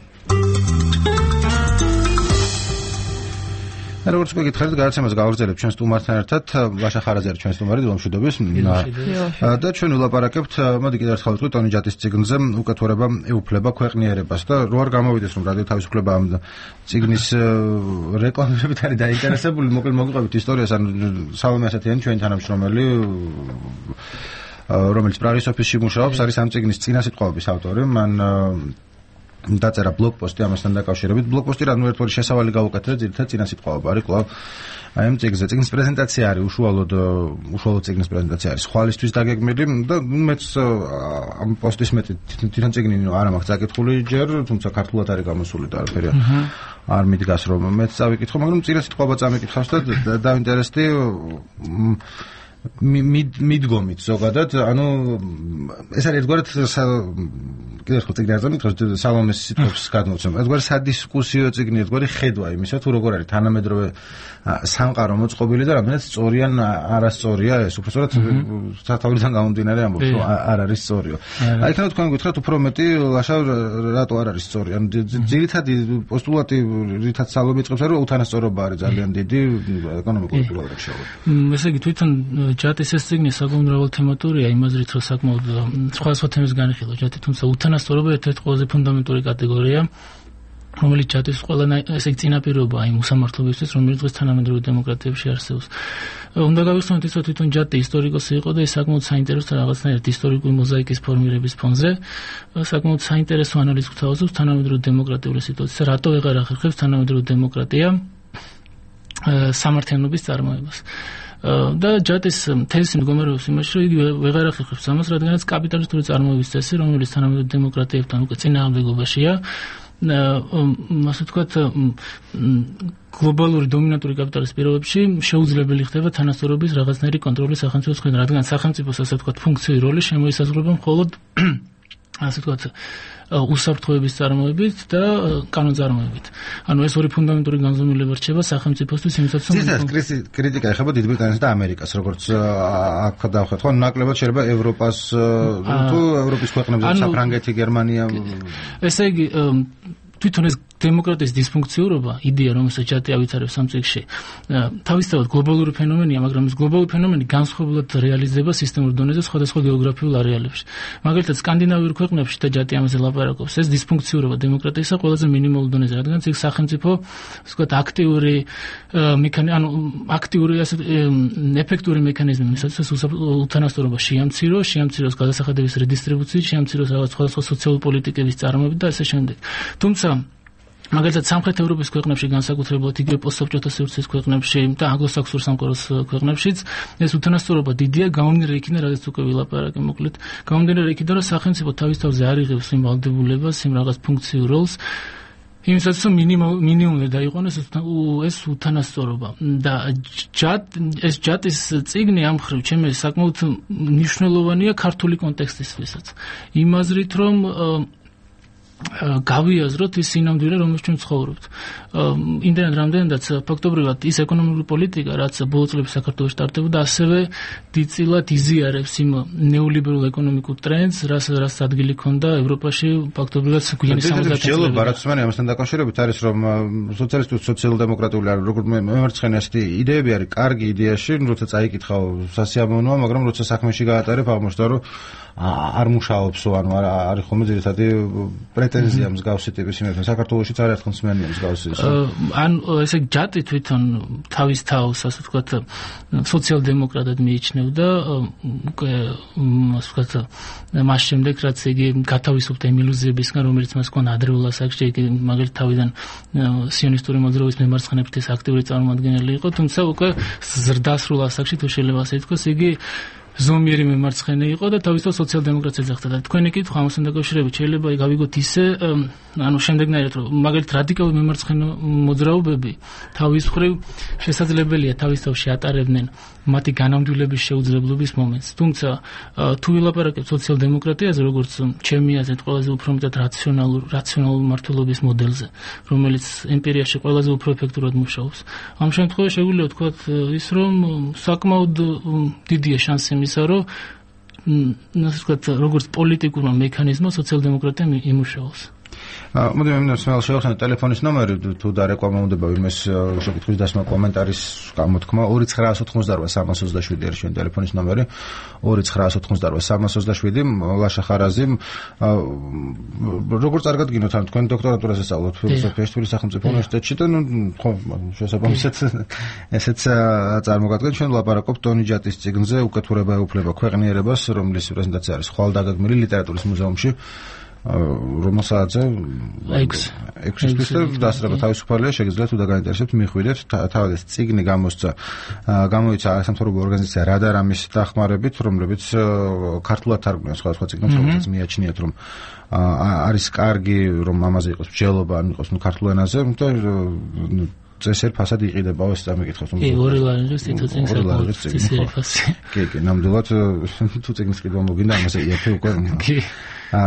როგორც გეკითხეთ, გადაცემას გავაგრძელებთ ჩვენ სტუმართან ერთად, ვაშა ხარაძე არის ჩვენ სტუმარი დილომშვიდობის და ჩვენ ვილაპარაკებთ, მოდი კიდევ ერთხელ ვიტყვი ტონი ჯატის წიგნზე უკეთურება ეუფლება ქვეყნიერებას და რო არ გამოვიდეს რომ რადიო თავისუფლება ამ წიგნის რეკლამირებით არის დაინტერესებული, მოკლედ მოგიყვებით ისტორიას, ან სალომე ასათიანი ჩვენი თანამშრომელი რომელიც პრაღის ოფისში მუშაობს, არის ამ წიგნის წინასიტყვაობის ავტორი, მან დაწერა ბლოგპოსტი ამასთან დაკავშირებით. ბლოგპოსტი რა ნუ ერთგვარი შესავალი გავუკეთე და ძირითადად წინასიტყვაობა არის კვლავ აი ამ წიგნზე. წიგნის პრეზენტაცია არის უშუალოდ წიგნის პრეზენტაცია არის ხვალისთვის დაგეგმილი და მეც ამ პოსტის მეტი თვითონ წიგნი არ მაქვს წაკითხული ჯერ, თუმცა ქართულად არის გამოსული და არაფერი არ მიდგას რომ მეც წავიკითხო, მაგრამ წინასიტყვაობა წამიკითხავს და დაინტერესდი მიდგომით ზოგადად, ანუ ეს არის ერთგვარად კიდევ ერთხელ წიგნი არ წამიკითხავს, სალომეს სიტყვებს გადმოცემ. ერთგვარი სადისკუსიო წიგნი, ერთგვარი ხედვა იმისა, თუ როგორ არის თანამედროვე სამყარო მოწყობილი და რამდენად სწორია ან არასწორია ეს. უბრალოდ სათავიდან გამომდინარე ამბობს, რომ არ არის სწორიო. აი თან თქვენ გითხრათ უფრო მეტი ლაშა რატო არ არის სწორი. ანუ ძირითადი პოსტულატი რითაც სალომე იწყებს არის, რომ უთანასწორობა არის ძალიან დიდი ეკონომიკური პოლიტიკაში. ესე იგი თვითონ ჯატის ეს წიგნი საკმაოდ მრავალთემატურია, იმაზრით რომ საკმაოდ სხვადასხვა თემებს განიხილავს ჯატი, თუმცა უთანასწორობა ერთ-ერთი ყველაზე ფუნდამენტური კატეგორია. რომელიც ჯატის ყველა ესე წინაპირობა იმ უსამართლობისთვის, რომელიც დღეს თანამედროვე დემოკრატიებში არსებობს. უნდა გავიხსენოთ ის, რომ თვითონ ჯატი ისტორიკოსი იყო და ის საკმაოდ საინტერესო რაღაცნაირად ისტორიკული მოზაიკის ფორმირების ფონზე საკმაოდ საინტერესო ანალიზს გვთავაზობს თანამედროვე დემოკრატიული სიტუაცია, რატო ვეღარ ახერხებს თანამედროვე დემოკრატია სამართლიანობის წარმოებას. და ჯატის თეზისი მდგომარეობს იმაში, რომ იგი ვეღარ ახერხებს ამას, რადგანაც კაპიტალისტური წარმოების წესი, რომელიც თანამედროვე დემოკრატიებთან უკვე წინააღმდეგობაშია, ასე ვთქვათ, გლობალური დომინანტური კაპიტალის პირობებში შეუძლებელი ხდება თანასწორობის რაღაცნაირი კონტროლის სახელმწიფოს მხრიდან, რადგან სახელმწიფოს ასე ვთქვათ ფუნქციური როლი შემოისაზღვრება მხოლოდ ასე ვთქვათ უსაფრთხოების წარმოებით და კანონზარმოებით. ანუ ეს ორი ფუნდამენტური განზომილება რჩება სახელმწიფოსთვის, იმისათვის რომ კრიტიკა ეხება დიდ ბრიტანეთს და ამერიკას, როგორც აქ დავხეთ, ხო, ნაკლებად შეიძლება ევროპას თუ ევროპის ქვეყნებზე, საფრანგეთი, გერმანია. ესე იგი, თვითონ ეს დემოკრატიის დისფუნქციურობა, იდეა, რომელსაც ჯატი ავითარებს ამ წიგნში, თავისთავად გლობალური ფენომენია, მაგრამ ეს გლობალური ფენომენი განსხვავებულად რეალიზდება სისტემურ დონეზე სხვადასხვა გეოგრაფიულ არეალებში. მაგალითად, სკანდინავიურ ქვეყნებში და ჯატი ამაზე ლაპარაკობს, ეს დისფუნქციურობა დემოკრატიისა ყველაზე მინიმალურ დონეზე, რადგან ეს სახელმწიფო, ასე ვთქვათ, აქტიური ეფექტური მექანიზმი, მისაც უთანასწორობა შეამციროს გადასახადების რედისტრიბუციით, შეამციროს რაღაც სხვადასხვა სოციალური პოლიტიკების წარმოებით და ასე შემდეგ. თუმცა მაგალითად სამხრეთ ევროპის ქვეყნებში, განსაკუთრებულად იგივე პოსტსაბჭოთა სივრცის ქვეყნებში და ანგლო-საქსონურ სამყაროს ქვეყნებშიც ეს უთანასწორობა დიდია, გამომდინარე იქიდან, რადგან უკვე ვილაპარაკე მოკლედ, გამომდინარე იქიდან, რომ სახელმწიფო თავის თავზე არ იღებს იმ ვალდებულებას, იმ რაღაც ფუნქციურ როლს, იმისათვის რომ მინიმუმი დაიყვანოს ეს უთანასწორობა. და ეს ჯატის წიგნი ამ მხრივ ჩემი საკმაოდ მნიშვნელოვანია ქართული კონტექსტისთვისაც. იმ აზრით, რომ გავიაზროთ ის სინამდვილე, რომელშიც ჩვენ ცხოვრობთ. იმდენად რამდენადაც ფაქტობრივად ის ეკონომიკური პოლიტიკა, რაც ბოლო წლებში საქართველოში ტარდებოდა, ასევე დიდწილად იზიარებს იმ ნეოლიბერალ ეკონომიკურ ტრენდს, რაც ადგილი ჰქონდა ევროპაში ფაქტობრივად გვიანი 70 წლებში. რაც მან ამასთან დაკავშირებით არის, რომ სოციალისტური სოციალ-დემოკრატიული არ როგორც მემარცხენე ასეთი იდეები არის კარგი იდეაში, როცა წაიკითხავ სასიამოვნოა, მაგრამ როცა საქმეში გაატარებ, აღმოჩნდა, რომ არ მუშაობსო, ანუ არის ხოლმე ძირითადი პრეტენზია მსგავსი ტიპის იმებთან. საქართველოშიც არის ერთხელ მსმენია მსგავსი. ანუ ესე ჯატი თვითონ თავის თავს, ასე ვთქვათ, სოციალ-დემოკრატად მიიჩნევდა, ასე ვთქვათ, მას შემდეგ, რაც იგი გათავისუფლდა იმ ილუზიებისგან, რომელიც მას ჰქონდა ადრეულ ასაკში, იგი მაგალითად თავიდან სიონისტური მოძრაობის მემარცხენეების აქტიური წარმომადგენელი იყო, თუმცა უკვე ზრდასრულ ასაკში, თუ შეიძლება ასე ითქვას, იგი ზომიერი მემარცხენე იყო და თავისთავად სოციალ-დემოკრატია ძახდა და თქვენი კითხვა ამასთან დაკავშირებით შეიძლება გავიგოთ ისე, ანუ შემდეგნაირად, რომ მაგალითად რადიკალური მემარცხენე მოძრაობები თავის მხრივ შესაძლებელია თავის თავში ატარებდნენ მათი განამდვილების შეუძლებლობის მომენტს. თუმცა თუ ვილაპარაკებთ სოციალ-დემოკრატიაზე, როგორც ჩემი აზრით ყველაზე უფრო მეტად რაციონალურ მართლობის მოდელზე, რომელიც ემპირიაში ყველაზე უფრო ეფექტურად მუშაობს. ამ შემთხვევაში შეგვიძლია ვთქვათ ის, რომ საკმაოდ დიდია შანსი იმისა, რომ ასე ვთქვათ, როგორც პოლიტიკურმა მექანიზმმა სოციალ-დემოკრატია იმუშაოს. მოდი მე მინდა შევახსენოთ ტელეფონის ნომერი, თუ და რეკლამა უნდება ვინმეს შეკითხვის დასმა კომენტარის გამოთქმა 2988-327 არის ჩვენი ტელეფონის ნომერი 2988-327 ლაშა ხარაზიმ როგორც არ გადგინოთ ამ თქვენ დოქტორატურას ესწავლოთ ფილოსოფიაში თბილისის სახელმწიფო უნივერსიტეტში და ნუ ხო შესაბამისად ესეც წარმოგადგენ ჩვენ ვლაპარაკობთ ტონი ჯატის წიგნზე უკეთურება ეუფლება ქვეყნიერებას რომლის პრეზენტაცია არის ხვალ დაგეგმილი ლიტერატურის მუზეუმში რომელსაც 6-ის დასწრება თავისუფალია შეგიძლიათ თუ დაგაინტერესებთ მიხვიდეთ თავად ეს წიგნი გამოიცა სამთავრობო ორგანიზაცია რადარამის დახმარებით რომლებიც ქართულად თარგმნიან სხვადასხვა წიგნებს რომელსაც მიაჩნიათ რომ არის კარგი რომ ამაზე იყოს მსჯელობა ან იყოს ქართულ ენაზე და წესერ ფასად იყიდებაო ეს დამეკითხოთ კი ორი ლარინჯის წესერი ფასი კი ნამდვილად თუ წიგნის ყიდვა მოგინდა ამაზე იაფე უკვე კი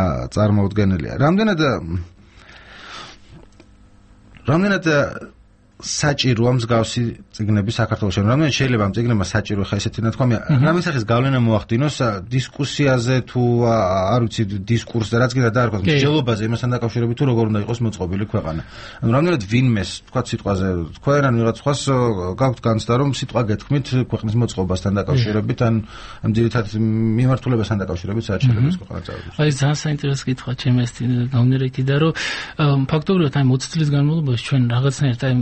წარმოუდგენელია რამდენად საჭიროა მსგავსი წიგნები საქართველოში. რამდენად შეიძლება ამ წიგნებმა საჭირო ხა ესეთი ნათქვამი, რამე სახის გავლენა მოახდინოს დისკუსიაზე თუ არ ვიცი დისკურსზე, რაც კიდე დაარქვათ, მსჯელობაზე იმასთან დაკავშირებით თუ როგორ უნდა იყოს მოწყობილი ქვეყანა. ანუ რამდენად ვინმეს თქვა სიტყვაზე თქვენ ან ვიღაც ხას გაქვთ განცდა რომ სიტყვა გეთქმით ქვეყნის მოწყობასთან დაკავშირებით ან ამ ძირითად მიმართულებასთან დაკავშირებით საჭიროა ქვეყანა წავიდეს. აი ძალიან საინტერესო კითხვა ჩემს გავნერე კიდე რომ ფაქტობრივად აი 20 წლის განმავლობაში ჩვენ რაღაცნაირად აი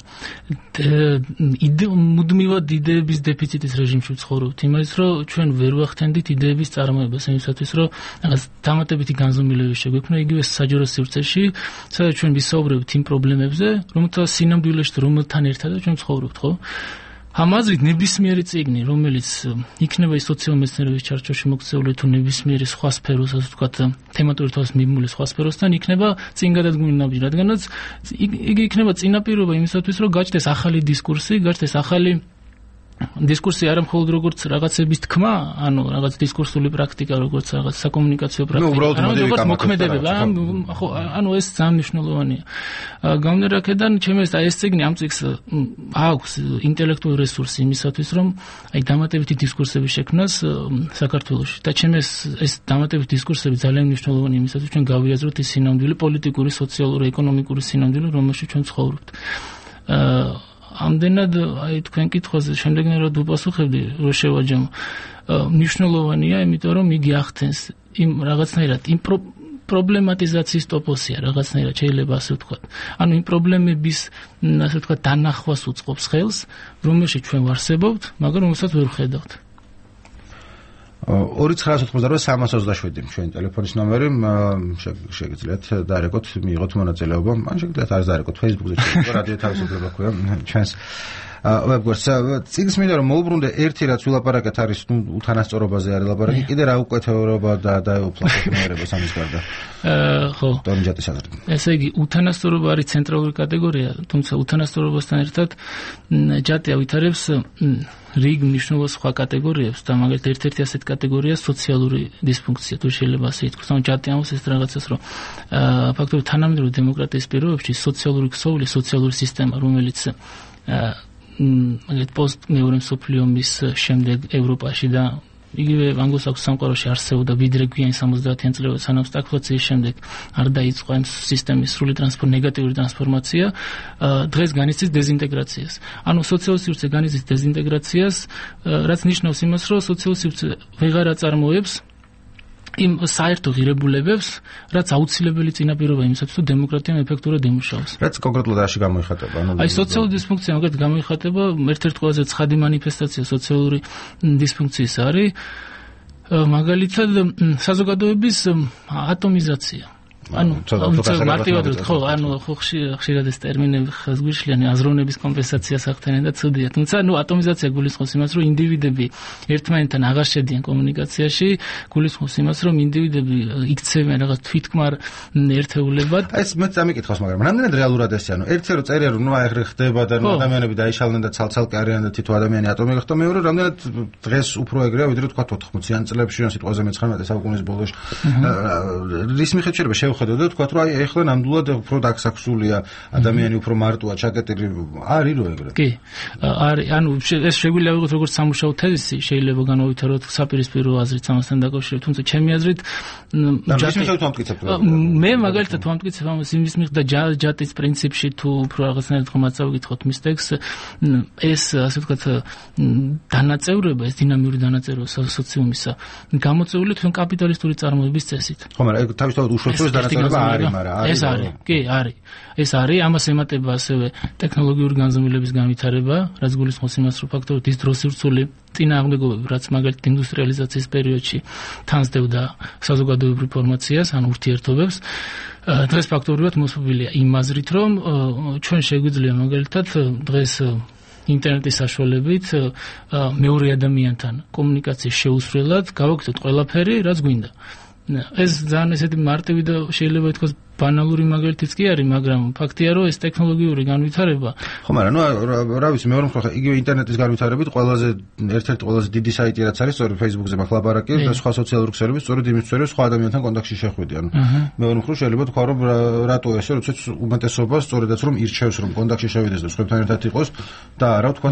მუდმივად იდეების დეფიციტის რეჟიმში ვცხოვრობთ. იმის რომ ჩვენ ვერ ვახდენდით იდეების წარმოებას იმისათვის რომ რაღაც დამატებითი განზომილება შეგვექმნა იგივე საჯარო სივრცეში, სადაც ჩვენ ვისაუბრებთ იმ პრობლემებზე, რომელთა სინამდვილეში რომელთან ერთადაც ჩვენ ვცხოვრობთ, ხო? ამაზრით ნებისმიერი წიგნი, რომელიც იქნება ის სოციალურ-მეცნიერების ჩარჩოში მოქცეული თუ ნებისმიერი სხვა სფეროს, ასე ვთქვათ, თემატური თვალს მიმული სხვა სფეროსთან იქნება წინ გადადგმული ნაბიჯი, რადგანაც იგი იქნება წინაპირობა იმისათვის, რომ გაჩნდეს ახალი დისკურსი, გაჩნდეს ახალი დისკურსი არა მხოლოდ როგორც რაღაცების თქმა, ანუ რაღაც დისკურსული პრაქტიკა, როგორც რაღაც საკომუნიკაციო პრაქტიკა, ანუ როგორც მოქმედებება, ხო, ანუ ეს ძალიან მნიშვნელოვანია. გამონერაკედან ჩემს აი ეს წიგნი ამ წიგს აქვს ინტელექტუალური რესურსი იმისათვის, რომ აი დამატებითი დისკურსები შექმნას საქართველოში. და ჩემს ეს დამატებითი დისკურსები ძალიან მნიშვნელოვანია იმისათვის, ჩვენ გავიაზროთ ის სინამდვილე პოლიტიკური, სოციალური, ეკონომიკური სინამდვილე, რომელშიც ჩვენ ცხოვრობთ. ამდენად აი თქვენ კითხვაზე შემდეგნერად ვუპასუხებდი რომ შევაჯამო მნიშვნელოვანია იმიტომ რომ იგი ახდენს იმ რაღაცნაირად იმ პრობლემატიზაციის ტოპოსია რაღაცნაირად შეიძლება ასე ვთქვათ ანუ იმ პრობლემების ასე ვთქვათ დანახვას უწყობს ხელს რომელშიც ჩვენ ვარსებობთ მაგრამ რომელსაც ვერ ვხედავთ 2988 ჩვენი ტელეფონის ნომერი შეგიძლიათ დაარეკოთ მიიღოთ მონაწილეობა ან შეგიძლიათ არ დაარეკოთ Facebook-ზე რადიო თავისუფლება ქვია ჩვენს ვებგვერდზე წიგნს მინდა რომ მოუბრუნდე ერთი რაც ვილაპარაკეთ არის უთანასწორობაზე არის ლაპარაკი კიდე რა უკეთეობა და დაეუფლოს ამის გარდა ხო დონჯატის აზრით ესე იგი უთანასწორობა არის ცენტრალური კატეგორია თუმცა უთანასწორობასთან ერთად ჯატი ავითარებს რიგ მნიშვნელოვან სხვა კატეგორიებს და მაგალითად ერთ-ერთი ასეთ კატეგორია სოციალური დისფუნქცია თუ შეიძლება ასე ითქვას. ანუ ჯატი ამბობს ეს რაღაცას რომ ფაქტობრივად თანამედროვე დემოკრატიის პირობებში სოციალური ქსოვილი, სოციალური სისტემა, რომელიც მაგალითად პოსტ მეორე მსოფლიო ომის შემდეგ ევროპაში და იგივე ანგლო-საქსონურ სამყაროში არსებობდა ვიდრე გვიანი 70-იან წლებში სანამ სტაგფლაციის შემდეგ არ დაიწყო ამ სისტემის სრული ნეგატიური ტრანსფორმაცია დღეს განიცდის დეზინტეგრაციას. ანუ სოციალური სივრცე განიცდის დეზინტეგრაციას, რაც ნიშნავს იმას, რომ სოციალური სივრცე ვეღარ აწარმოებს იმ საერთო ღირებულებებს, რაც აუცილებელი წინაპირობა იმისათვის, რომ დემოკრატიამ ეფექტურად ემუშაოს. რაც კონკრეტულად რაში გამოიხატება? აი სოციალური დისფუნქცია მაგალითად გამოიხატება ერთ-ერთი ყველაზე ცხადი მანიფესტაცია სოციალური დისფუნქციის არის მაგალითად საზოგადოების ატომიზაცია. ანუ მარტივად ხო, ანუ ხშირად ეს ტერმინები ხაზგვიშლიანი აზროვნების კომპენსაციას ახდენენ და ცუდია. თუმცა ნუ ატომიზაცია გულისხმობს იმას, რომ ინდივიდები ერთმანეთთან აღარ შედიან კომუნიკაციაში, გულისხმობს იმას, რომ ინდივიდები იქცევენ რაღაც თვითკმარ ერთეულებად. ეს მე წამიკითხავს, მაგრამ რამდენად რეალურად ეს ანუ ერთი რომ წერია რომ ნუ აი ხდება და ადამიანები დაიშალნენ და ცალ-ცალკე არიან და თითო ადამიანი ატომი გახდა, მეორე რამდენად დღეს უფრო ეგრეა, ვიდრე თქვა 80-იან წლებში ან სიტყვაზე მე-19 საუკუნის ბოლოში. რის მიხედვით შეიძლება ხედავ და თქვა რომ აი ეხლა ნამდვილად უფრო დაქსაქსულია ადამიანი უფრო მარტოა ჩაკეტილი არის რო ეგრე კი არის ანუ ეს შეგვიძლია ვიღოთ როგორც სამუშაო თეზისი შეიძლება განავითაროთ საპირისპირო აზრით ამასთან დაკავშირებით თუმცა ჩემი აზრით მე მაგალითად ვამტკიცებ ამას იმის მიხედვით ჯატის პრინციპში თუ უფრო რაღაცნაირად ხომ აწავიკითხოთ მის ტექსტს ეს ასე ვთქვათ დანაწევრება ეს დინამიური დანაწევრება სოციუმისა გამოწვეული თქვენ კაპიტალისტური წარმოების წესით ხო მაგრამ ეგ თავისთავად უშუალოდ დანაწევრება არის მაგრამ ეს არის კი არის ეს არის ამას ემატება ასევე ტექნოლოგიური განზომილების განვითარება რაც გულისხმობს იმას რომ ფაქტობრივად ის დროსირცული წინააღმდეგობები რაც მაგალითად ინდუსტრიალიზაციის პერიოდში თანსდევდა საზოგადოებრივ ფორმაციას ან ურთიერთობებს დღეს ფაქტობრივად მოსპობილია იმ აზრით რომ ჩვენ შეგვიძლია მაგალითად დღეს ინტერნეტის საშუალებით მეორე ადამიანთან კომუნიკაციის შეუსრულებლად გავაკეთოთ ყველაფერი რაც გვინდა ეს ძალიან ესეთი მარტივი და შეიძლება ითქვას ბანალური მაგალითიც კი არის, მაგრამ ფაქტია, რომ ეს ტექნოლოგიური განვითარება ხო, მაგრამ რა ვიცი, მეორე მხრივ იგივე ინტერნეტის განვითარებით ერთ-ერთი ყველაზე დიდი საიტი რაც არის, სწორედ Facebook-ზე ახლა ლაპარაკი და სხვა სოციალური ქსელები სწორედ იმის წვერებს სხვა ადამიანთან კონტაქტში შეხვედი. ანუ მეორე მხრივ შეიძლება თქვა, რომ რატო ესე, როდესაც უმეტესობა სწორედაც რომ ირჩევს რომ კონტაქტში შევიდეს და სხვებთან ერთად იყოს და არა ვთქვა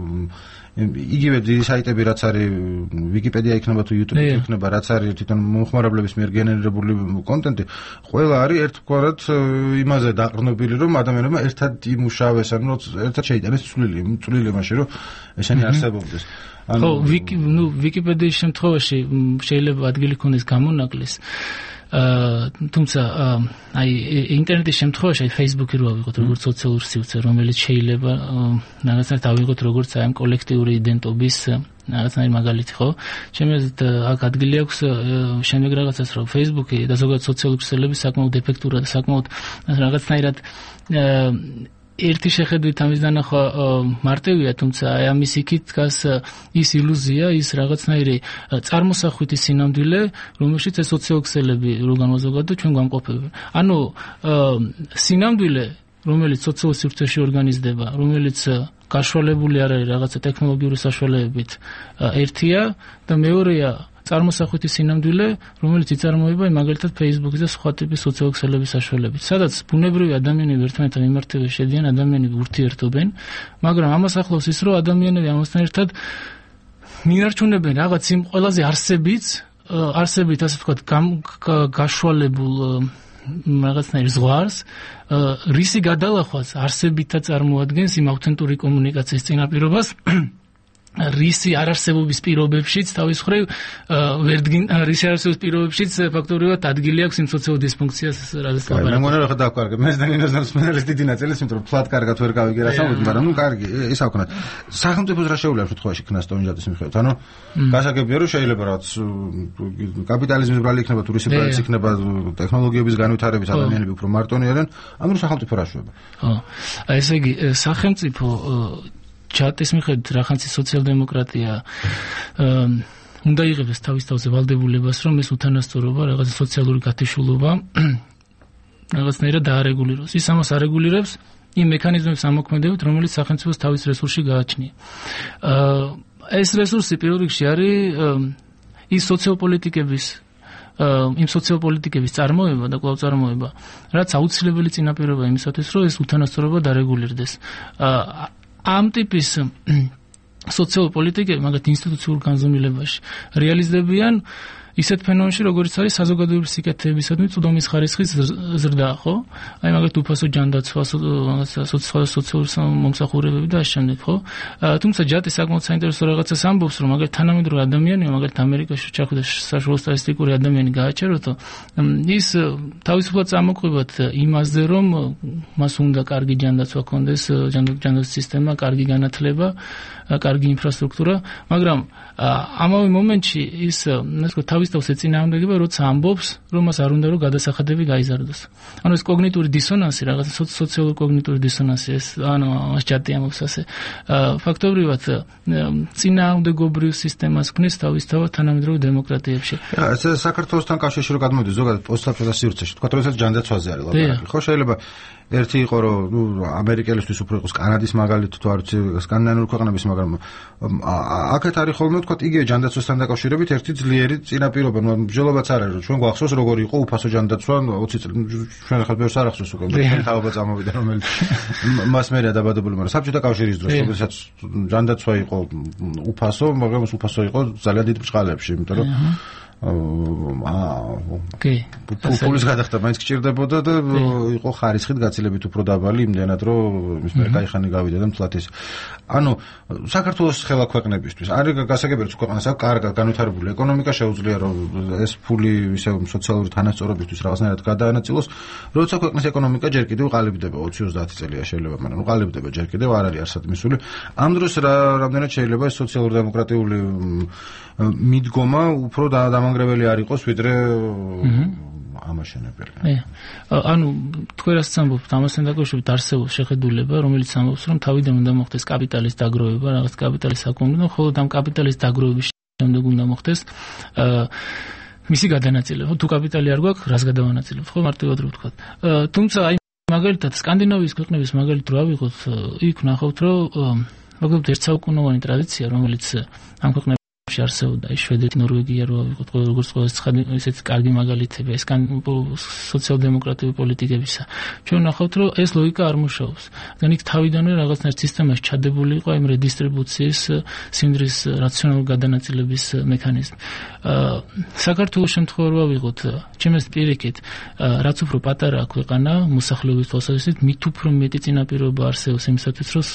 იგივე დიდი საიტები რაც არის Wikipedia იქნება თუ YouTube იქნება რაც არის თვითონ მომხმარებლების მიერ გენერირებული კონტენტი ყველა არის ერთგვარად იმაზე დაყრდნობილი რომ ადამიანებმა ერთად იმუშავეს ანუ ერთად შეიტანეს წვლილი მაშინ რომ ესენი არსებობდეს ხო Wikipedia-ის შემთხვევაში შეიძლება ადგილი ქონდეს გამონაკლის თუმცა აი ინტერნეტის შემთხვევაში აი Facebook-ი რო ავიღოთ როგორც სოციალურ სივრცე რომელიც შეიძლება რაღაცნაირად ავიღოთ როგორც აი ამ კოლექტიური იდენტობის რაღაცნაირი მაგალითი ხო ჩემი აზრით აქ ადგილი აქვს შემდეგ რაღაცას რომ Facebook-ი და ზოგადად სოციალური ქსელები საკმაოდ ეფექტურად და საკმაოდ რაღაცნაირად ერთი შეხედვით ამის დანახვა მარტივია, თუმცა აი ამის იქით დგას ის ილუზია, ის რაღაცნაირი წარმოსახვითი სინამდვილე, რომელშიც ეს სოციალური ქსელები რო განმაზოგადო ჩვენ გვამყოფებენ. ანუ სინამდვილე, რომელიც სოციალურ სივრცეში ორგანიზდება, რომელიც გაშვალებული არ არის რაღაცა ტექნოლოგიური საშუალებებით, ერთია და მეორეა წარმოსახვითი სინამდვილე, რომელიც იწარმოება მაგალითად Facebook-ის და სხვა ტიპის სოციალური ქსელების საშუალებით. სადაც ბუნებრივი ადამიანები ერთმანეთთან მიმართებაში შედიან, ადამიანები ურთიერთობენ, მაგრამ ამას ახლავს ის, რომ ადამიანები ამასთან ერთად მიარჩუნებენ რაღაც იმ ყველაზე არსებით, ასე ვთქვათ, გაშვალებულ რაღაცნაირ ზღვარს, რისი გადალახვაც არსებითაც წარმოადგენს იმ ავთენტური კომუნიკაციის წინაპირობას. რისი არარსებობის პირობებშიც თავის მხრივ რისი არარსებობის პირობებშიც ფაქტობრივად ადგილი აქვს იმ სოციალურ დისფუნქციას რაზეც ლაპარაკობ. მე მგონია რომ დავკარგე. მე და ნინოს ნაცმენელის დიდი ნაწილის, იმიტომ რომ ფლატ კარგად ვერ გავიგე რა სამუთ, მაგრამ ნუ კარგი, ის ავქნათ. სახელმწიფოს რა შეუძლია შემთხვევაში ქნას სტონჯატის მიხედვით. ანუ გასაგებია რომ შეიძლება რაც კაპიტალიზმის ბრალი იქნება, თუ რისი ბრალიც იქნება, ტექნოლოგიების განვითარების ადამიანები უფრო მარტონი არიან, ამიტომ სახელმწიფო რა შეუძლია. ხო. ესე იგი სახელმწიფო ჩატის მიხედვით რაღაცის სოციალ-დემოკრატია უნდა იღებს თავის თავზე ვალდებულებას, რომ ეს უთანასწორობა, რაღაც სოციალური გათიშულობა რაღაცნაირად დაარეგულიროს. ის ამას არეგულირებს იმ მექანიზმების ამოქმედებით, რომელიც სახელმწიფოს თავის რესურსში გააჩნია. ეს რესურსი პირველ რიგში არის ის სოციოპოლიტიკების იმ სოციოპოლიტიკების წარმოება და კვლავ წარმოება, რაც აუცილებელი წინაპირობა იმისათვის, რომ ეს უთანასწორობა დარეგულირდეს. ამ ტიპის სოციალურ პოლიტიკები მაგათ ინსტიტუციურ განზომილებაში რეალიზდებიან ისეთ ფენომენში, როგორც არის საზოგადოების სიკეთეებისადმი წვდომის ხარისხის ზრდა, ხო? აი მაგათ უფასო ჯანდაცვა, სოციალური მომსახურებები და ამავდროულად, ხო? თუმცა ჯატი საკმაოდ საინტერესო რაღაცას ამბობს, რომ მაგათ თანამედროვე ადამიანია, მაგათ ამერიკაში ჩახვიდა საშუალო სტატისტიკური ადამიანი გააჩეროთო, ის თავისუფლად წამოყვებათ იმაზე, რომ მას უნდა კარგი ჯანდაცვა ჰქონდეს, ჯანდაცვის სისტემა, კარგი განათლება, კარგი ინფრასტრუქტურა, მაგრამ ამავე მომენტში ის თავის თავს ეწინააღმდეგება, როცა ამბობს, რომ მას არ უნდა რომ გადასახადები გაიზარდოს. ანუ ეს კოგნიტური დისონანსი, რაღაც სოციალური კოგნიტური დისონანსი, ეს ანუ ჯატი ამბობს ასე. ფაქტობრივად წინააღმდეგობრივ სისტემას ქმნის თავისთავად თანამედროვე დემოკრატიებში. ეს საქართველოსთან კავშირში რო გადმოდის ზოგადად პოსტსაბჭოთა სივრცეში, თქვა როდესაც ჯანდაცვაზე არის ლაპარაკი. ხო შეიძლება ერთი იყო რომ ამერიკელისთვის უფრო იყოს კანადის მაგალითი თუ არ ვიცი სკანდინავიური ქვეყნების, მაგრამ აქეთ არის ხოლმე თქვა იგივე ჯანდაცვასთან დაკავშირებით ერთი ძლიერი წინაპირობა, ნუ მსჯელობაც არ არის რომ ჩვენ გვახსოვს როგორი იყო უფასო ჯანდაცვა 20 წელი ჩვენ ახლა ბევრს არ ახსოვს უკვე ჩვენ თავობა წამოვიდა რომელიც მას მერე დაბადებული, მაგრამ საბჭოთა კავშირის დროს როდესაც ჯანდაცვა იყო უფასო, მაგრამ ეს უფასო იყო ძალიან დიდ ბრწყალებში, იმიტომ რომ პოპულის გადახდა მაინც გჭირდებოდა და იყო ხარისხით გაცილებით უფრო დაბალი იმდენად რომ ის მე кайხანი გავიდა და მთლად ის ანუ საქართველოს ხელა ქვეყნებისთვის არის გასაგებია რომ ქვეყანას აქვს კარგად განვითარებული ეკონომიკა შეუძლია რომ ეს ფული ისე სოციალური თანასწორობისთვის რაღაცნაირად გადაანაწილოს როცა ქვეყნის ეკონომიკა ჯერ კიდევ ყალიბდება 20-30 წელია შეიძლება მაგრამ ყალიბდება ჯერ კიდევ არ არის არსად მისული ამ დროს რამდენად შეიძლება ეს სოციალურ დემოკრატიული მიდგომა უფრო დამანგრეველი არ იყოს ვიდრე ამაშენებელი. ანუ თქვენ რასაც ამბობთ, ამასთან დაკავშირებით არსებობს შეხედულება, რომელიც ამბობს, რომ თავიდან უნდა მოხდეს კაპიტალის დაგროვება, რაღაც კაპიტალის აკუმულირება, ხოლო ამ კაპიტალის დაგროვების შემდეგ უნდა მოხდეს მისი გადანაწილება. თუ კაპიტალი არ გვაქვს, რას გადავანაწილებთ? ხო, მარტივად რო ვთქვათ. თუმცა აი მაგალითად სკანდინავიის ქვეყნების მაგალითად რო ავიღოთ, იქ ვნახავთ, რომ მაგალითად ერთსაუკუნოვანი ტრადიცია, რომელიც ამ ქვეყნებში არსებობდა, შვედეთი, ნორვეგია რო ავიღოთ, როგორც ყოველთვის ესეთი კარგი მაგალითები, ეს სოციალ-დემოკრატიული პოლიტიკებისა. ჩვენ ვნახავთ, რომ ეს ლოგიკა არ მუშაობს. ძალიან იქ თავიდანვე რაღაცნაირ სისტემაში ჩადებული იყო იმ რედისტრიბუციის, სიმდიდრის რაციონალური გადანაწილების მექანიზმი. საქართველოს შემთხვევაში რო ავიღოთ, ჩემს პირიქით, რაც უფრო პატარაა ქვეყანა მოსახლეობის თვალსაზრისით, მით უფრო მეტი წინაპირობა არსებობს იმისათვის, რომ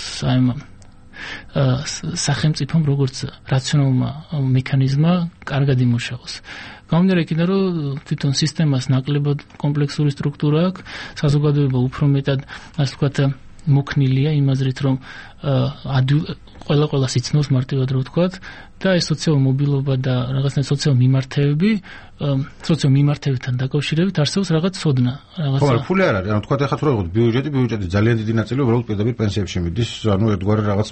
სახელმწიფომ როგორც რაციონალურმა მექანიზმმა კარგად იმუშაოს. გამომდინარე იქიდან, რომ თვითონ სისტემას ნაკლებად კომპლექსური სტრუქტურა აქვს, საზოგადოება უფრო მეტად, ასე ვთქვათ, მოქნილია იმ აზრით, რომ ყველა სიცნობს მარტივად რო ვთქვათ და ეს სოციალური მობილობა და რაღაცნაირ სოციალურ მიმართებებთან დაკავშირებით არსებობს რაღაც ცოდნა, რაღაცა. ხო, ფული არ არის. ანუ თქვათ ახლა თუ რაღაც ბიუჯეტი ძალიან დიდი ნაწილი უბრალოდ პირდაპირ პენსიებში მიდის, ანუ ერთგვარი რაღაც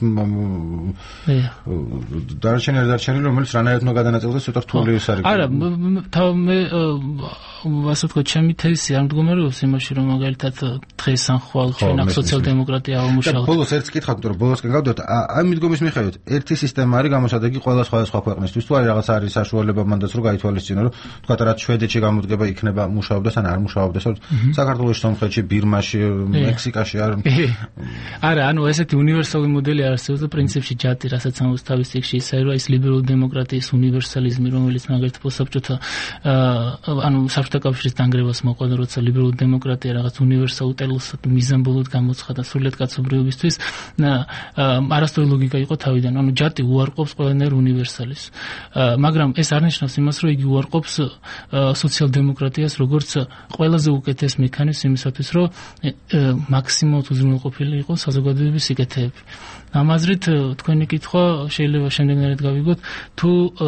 დარჩენილი, რომელიც რანაირად უნდა გადანაწილდეს, ცოტა რთული ის არის. არა, მე ასე ვთქვათ, ჩემი თეზი არ მდგომარეობს იმაში, რომ მაგალითად დღეს ან ხვალ ჩვენ აქ სოციალ-დემოკრატია ამუშავებთ. ბოლოს ერთს კითხავთ, რომ ბოლოსკენ გავდოთ, აი მიდგომის მიხედვით, ერთი სისტემა არის გამოსადეგი ყველა სხვა ქვეყნისთვის, თუ არის რაღაც საშუალება მანდაც რომ გაითვალისწინო, რომ თქვათ რაც შვედეთში გამოდგება იქნება მუშაობდეს ან არ მუშაობდეს, საქართველოში, სომხეთში, ბირმაში, მექსიკაში არ. არა, ანუ ესეთი უნივერსალური მოდელი არსებობს და პრინციპში ჯატი, რასაც ამბობს თავის წიგნში, ისე რომ ის ლიბერალური დემოკრატიის უნივერსალიზმი, რომელიც მაგალითად საბჭოთა ანუ საბჭოთა კავშირის დანგრევას მოყვა, როცა ლიბერალური დემოკრატია რაღაც უნივერსალურ ტელოსად მიზანბოლოდ გამოცხადა სრულიად კაცობრიობისთვის, არასწორი ლოგიკა იყო თავიდან. ანუ ჯატი უარყოფს ყველანაირ უნივერსალიზმს. მაგრამ ეს არ ნიშნავს იმას, რომ იგი უარყოფს სოციალ-დემოკრატიას როგორც ყველაზე უკეთეს მექანიზმს იმისათვის, რომ მაქსიმალურად უზრუნველყოფილი იყოს საზოგადოების სიკეთეები. ამ აზრით თქვენი კითხვა შეიძლება შემდეგნაირად გავიგოთ, თუ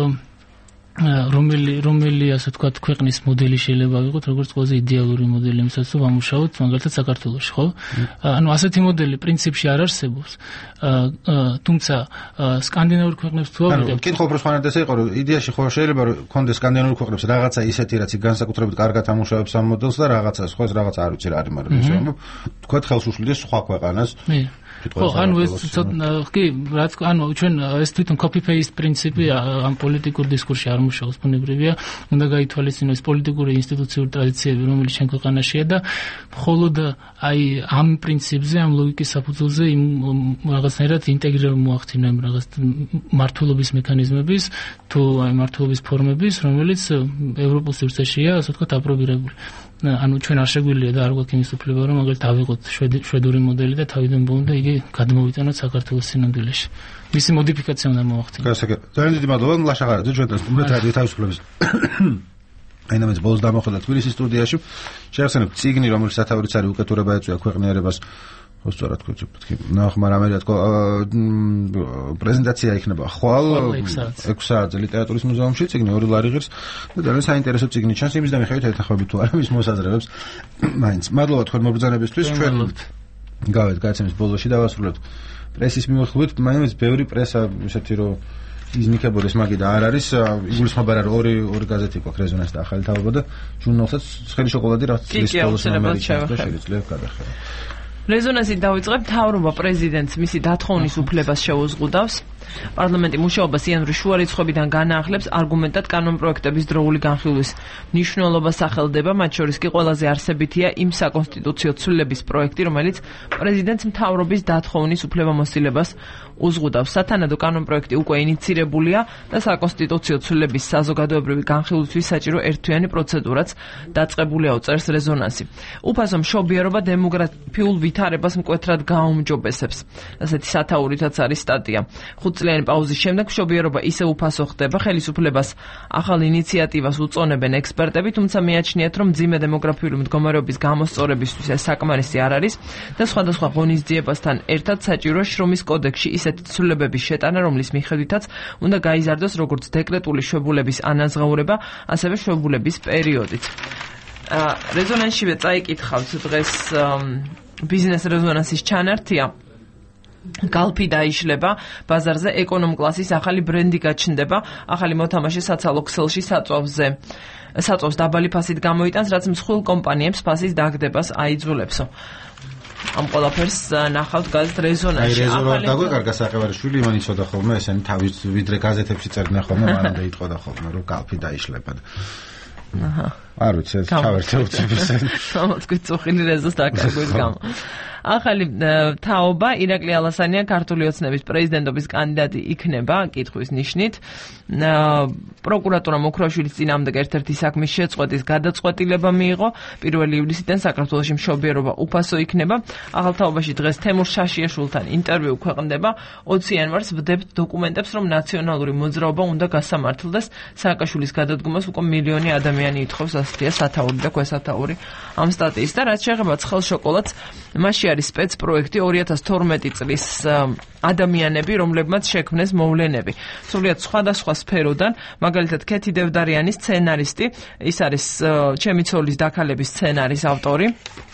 რომელი ასე ვთქვათ ქვეყნის მოდელი შეიძლება ვიღოთ, როგორც ყველაზე იდეალური მოდელი იმისათვის, რომ ამუშაოთ მაგალითად საქართველოში, ხო? ანუ ასეთი მოდელი პრინციპში არ არსებობს. თუმცა სკანდინავურ ქვეყნებს თუ ავიღებთ, კითხვა უფრო სხვანაირად ესე იყო, რომ იდეაში ხო შეიძლება რომ კონდეს სკანდინავურ ქვეყნებს რაღაცა ისეთი, რაც განსაკუთრებით კარგად ამუშავებს ამ მოდელს და რაღაცა სხვა რაღაცა არ ვიცი რა არის, მაგრამ ისე ამბობ, თქვათ ხელს უშლიდეს სხვა ქვეყანას. ხო, ანუ ეს კი, რაც ანუ ჩვენ ეს თვითონ copy paste პრინციპი ამ პოლიტიკურ დისკურსში არ მუშაობს, ბუნებრივია, უნდა გაითვალისწინოს პოლიტიკური ინსტიტუციური ტრადიციები, რომელიც ჩვენ ქვეყანაშია და მხოლოდ აი ამ პრინციპზე, ამ ლოგიკის საფუძველზე იმ რაღაცნაირად ინტეგრირება მოახდინა იმ რაღაც მართლობის მექანიზმების თუ აი მართლობის ფორმების, რომელიც ევროპულ სივრცეშია, ასე ვთქვათ, აპრობირებული. ანუ ჩვენ არ შეგვიძლია და არ გვაქვს იმის უფლება, რომ მაგალითად ავიღოთ შვედური მოდელი და თავიდან ბოლომდე იგი გადმოვიტანოთ საქართველოს სინამდვილეში. მისი მოდიფიკაცია უნდა მოახდინოს. ძალიან დიდი მადლობა, ლაშაღარაძე, ჩვენთან სტუმრად რადიო თავისუფლების. აინამეც ბოლოს დამოხვდა თბილისის სტუდიაში. შეახსენებ წიგნი, რომელიც სათავეც არის უკეთურება ეწვია ქვეყნიერებას. სწორად თქვი, მაგრამ ამერია თქო პრეზენტაცია იქნება ხვალ 6 საათზე ლიტერატურის მუზეუმში, წიგნი 2 ლარი ღირს და ძალიან საინტერესო წიგნი ჩანს, იმის და მიხედვით ეთანხმებით თუ არა მის მოსაზრებებს. მაინც მადლობა თქვენ მობრძანებისთვის, ჩვენ გავეთ გაცემის ბოლოში დავასრულებთ პრესის მიმოხილვით, მაინც ბევრი პრესა ისეთი რომ იზნიქებოდეს მაგიდა არ არის, იგულისხმება რა ორი გაზეთი გვაქვს, რეზონანსი და ახალი თაობა და ჟურნალსაც ცხელი შოკოლადი რაც წლის ბოლოს შეიძლება გადახერა. რეზონანსი დავიწყებ, მთავრობა პრეზიდენტს მისი დათხოვნის უფლებას შეუზღუდავს. პარლამენტი მუშაობას იანვრის შუა რიცხვებიდან განაახლებს, არგუმენტად კანონპროექტების დროული განხილვის მნიშვნელობა სახელდება, მათ შორის კი ყველაზე არსებითია იმ საკონსტიტუციო ცვლილების პროექტი, რომელიც პრეზიდენტს მთავრობის დათხოვნის უფლებამოსილებას უზღუდავს. სათანადო კანონპროექტი უკვე ინიცირებულია და საკონსტიტუციო ცვლილების საზოგადოებრივი განხილვისთვის საჭირო ერთთვიანი პროცედურაც დაწყებულია, წერს რეზონანსი. უფასო მშობიარობა დემოგრაფიულ ვითარებას მკვეთრად გააუმჯობესებს. ასეთი სათაურითაც არის სტატია. 5 წლიანი პაუზის შემდეგ მშობიარობა ისევ უფასო ხდება, ხელისუფლებას ახალ ინიციატივას უწონებენ ექსპერტები, თუმცა მიაჩნიათ, რომ მძიმე დემოგრაფიული მდგომარეობის გამოსწორებისთვის ეს საკმარისი არ არის და სხვადასხვა ღონისძიებასთან ერთად საჭიროა შრომის კოდექსში ისეთი ცვლილებების შეტანა, რომლის მიხედვითაც უნდა გაიზარდოს როგორც დეკრეტული შვებულების ანაზღაურება, ასევე შვებულების პერიოდიც. რეზონანსშივე წაიკითხავთ დღეს ბიზნეს რეზონანსის ჩანართია. გალფი დაიშლება ბაზარზე, ეკონომ კლასის ახალი ბრენდი გაჩნდება, ახალი მოთამაშე საცალო ქსელში საწვავს დაბალი ფასით გამოიტანს, რაც მსხვილ კომპანიებს ფასის დაგდებას აიძულებსო. ამ ყველაფერს ნახავთ გაზეთ რეზონანსში. აი რეზონანსი დაგვეკარგა საყევარიშვილი, იმან იცოდა ხოლმე, ესენი თავის ვიდრე გაზეთებში წერდნენ ხოლმე, მანამდე იტყოდა ხოლმე, რომ გალფი დაიშლება. აჰა. არ ვიცი, ჩავერთე უცებს. სამოწყვი წუხილი რეზოს დაკარგვის გამო. ახალი თაობა ირაკლი ალასანია ქართული ოცნების პრეზიდენტობის კანდიდატი იქნება კითხვის ნიშნით. პროკურატურამ ოქროაშვილის წინააღმდეგ ერთ-ერთი საქმის შეწყვეტის გადაწყვეტილება მიიღო. 1 ივლისიდან საქართველოში მშობიარობა უფასო იქნება. ახალ თაობაში დღეს თემურ შაშიაშვილთან ინტერვიუ ქვეყნდება. 20 იანვარს ვდებთ დოკუმენტებს, რომ ნაციონალური მოძრაობა უნდა გასამართლდეს. სააკაშვილის გადადგომას უკვე მილიონი ადამიანი ითხოვს, ასეთია სათაური და ქვესათაური ამ სტატიის და რაც შეეხება ცხელ შოკოლადს, მასში არის სპეცპროექტი 2012 წლის ადამიანები, რომლებმაც შექმნეს მოვლენები. სრულიად სხვადასხვა სფეროდან, მაგალითად ქეთი დევდარიანის სცენარისტი, ის არის ჩემი ცოლის დაქალების სცენარის ავტორი.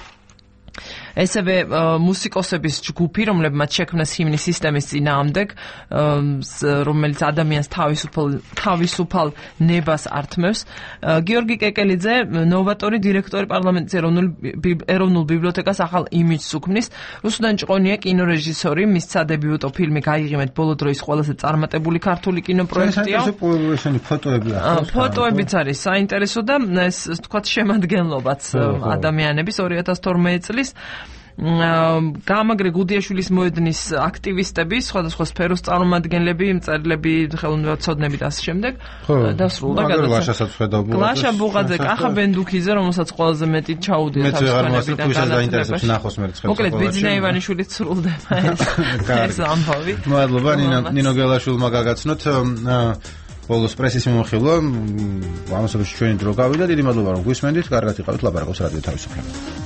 ესევე მუსიკოსების ჯგუფი, რომლებმაც შექმნეს ჰიმნის სისტემის წინააღმდეგ, რომელიც ადამიანს თავისუფალ ნებას ართმევს. გიორგი კეკელიძე, ნოვატორი დირექტორი პარლამენტის ეროვნულ ბიბლიოთეკას ახალ იმიჯს უქმნის. რუსუდან ჭყონია კინორეჟისორი, მის სადებიუტო ფილმი გაიღიმეთ ბოლო დროის ყველაზე წარმატებული ქართული კინოპროექტია. ფოტოებიც არის საინტერესო და ეს თქვათ შემადგენლობაც ადამიანების 2012 წლის გამაგრე გუდიაშვილის მოედნის აქტივისტები, სხვადასხვა სფეროს წარმომადგენლები, მწერლები, ხელოვნებაცოდნები და ასე შემდეგ დასრულდა გადაცემა. გლაშა ბუღაძე, კახა ბენდუქიძე, რომელსაც ყველაზე მეტი ჩაუდია თავისუფლებიდან განათლებაში. მოკლედ ბიძინა ივანიშვილიც სრულდება ეს ამბავი. მადლობა ნინო გელაშვილმა გაგაცნოთ. ბოლოს პრესის მიმოხილვა, ამასობაში ჩვენი დრო გავიდა. დიდი მადლობა რომ გვისმენდით. კარგად იყავით, ლაპარაკობს რადიო თავისუფლება.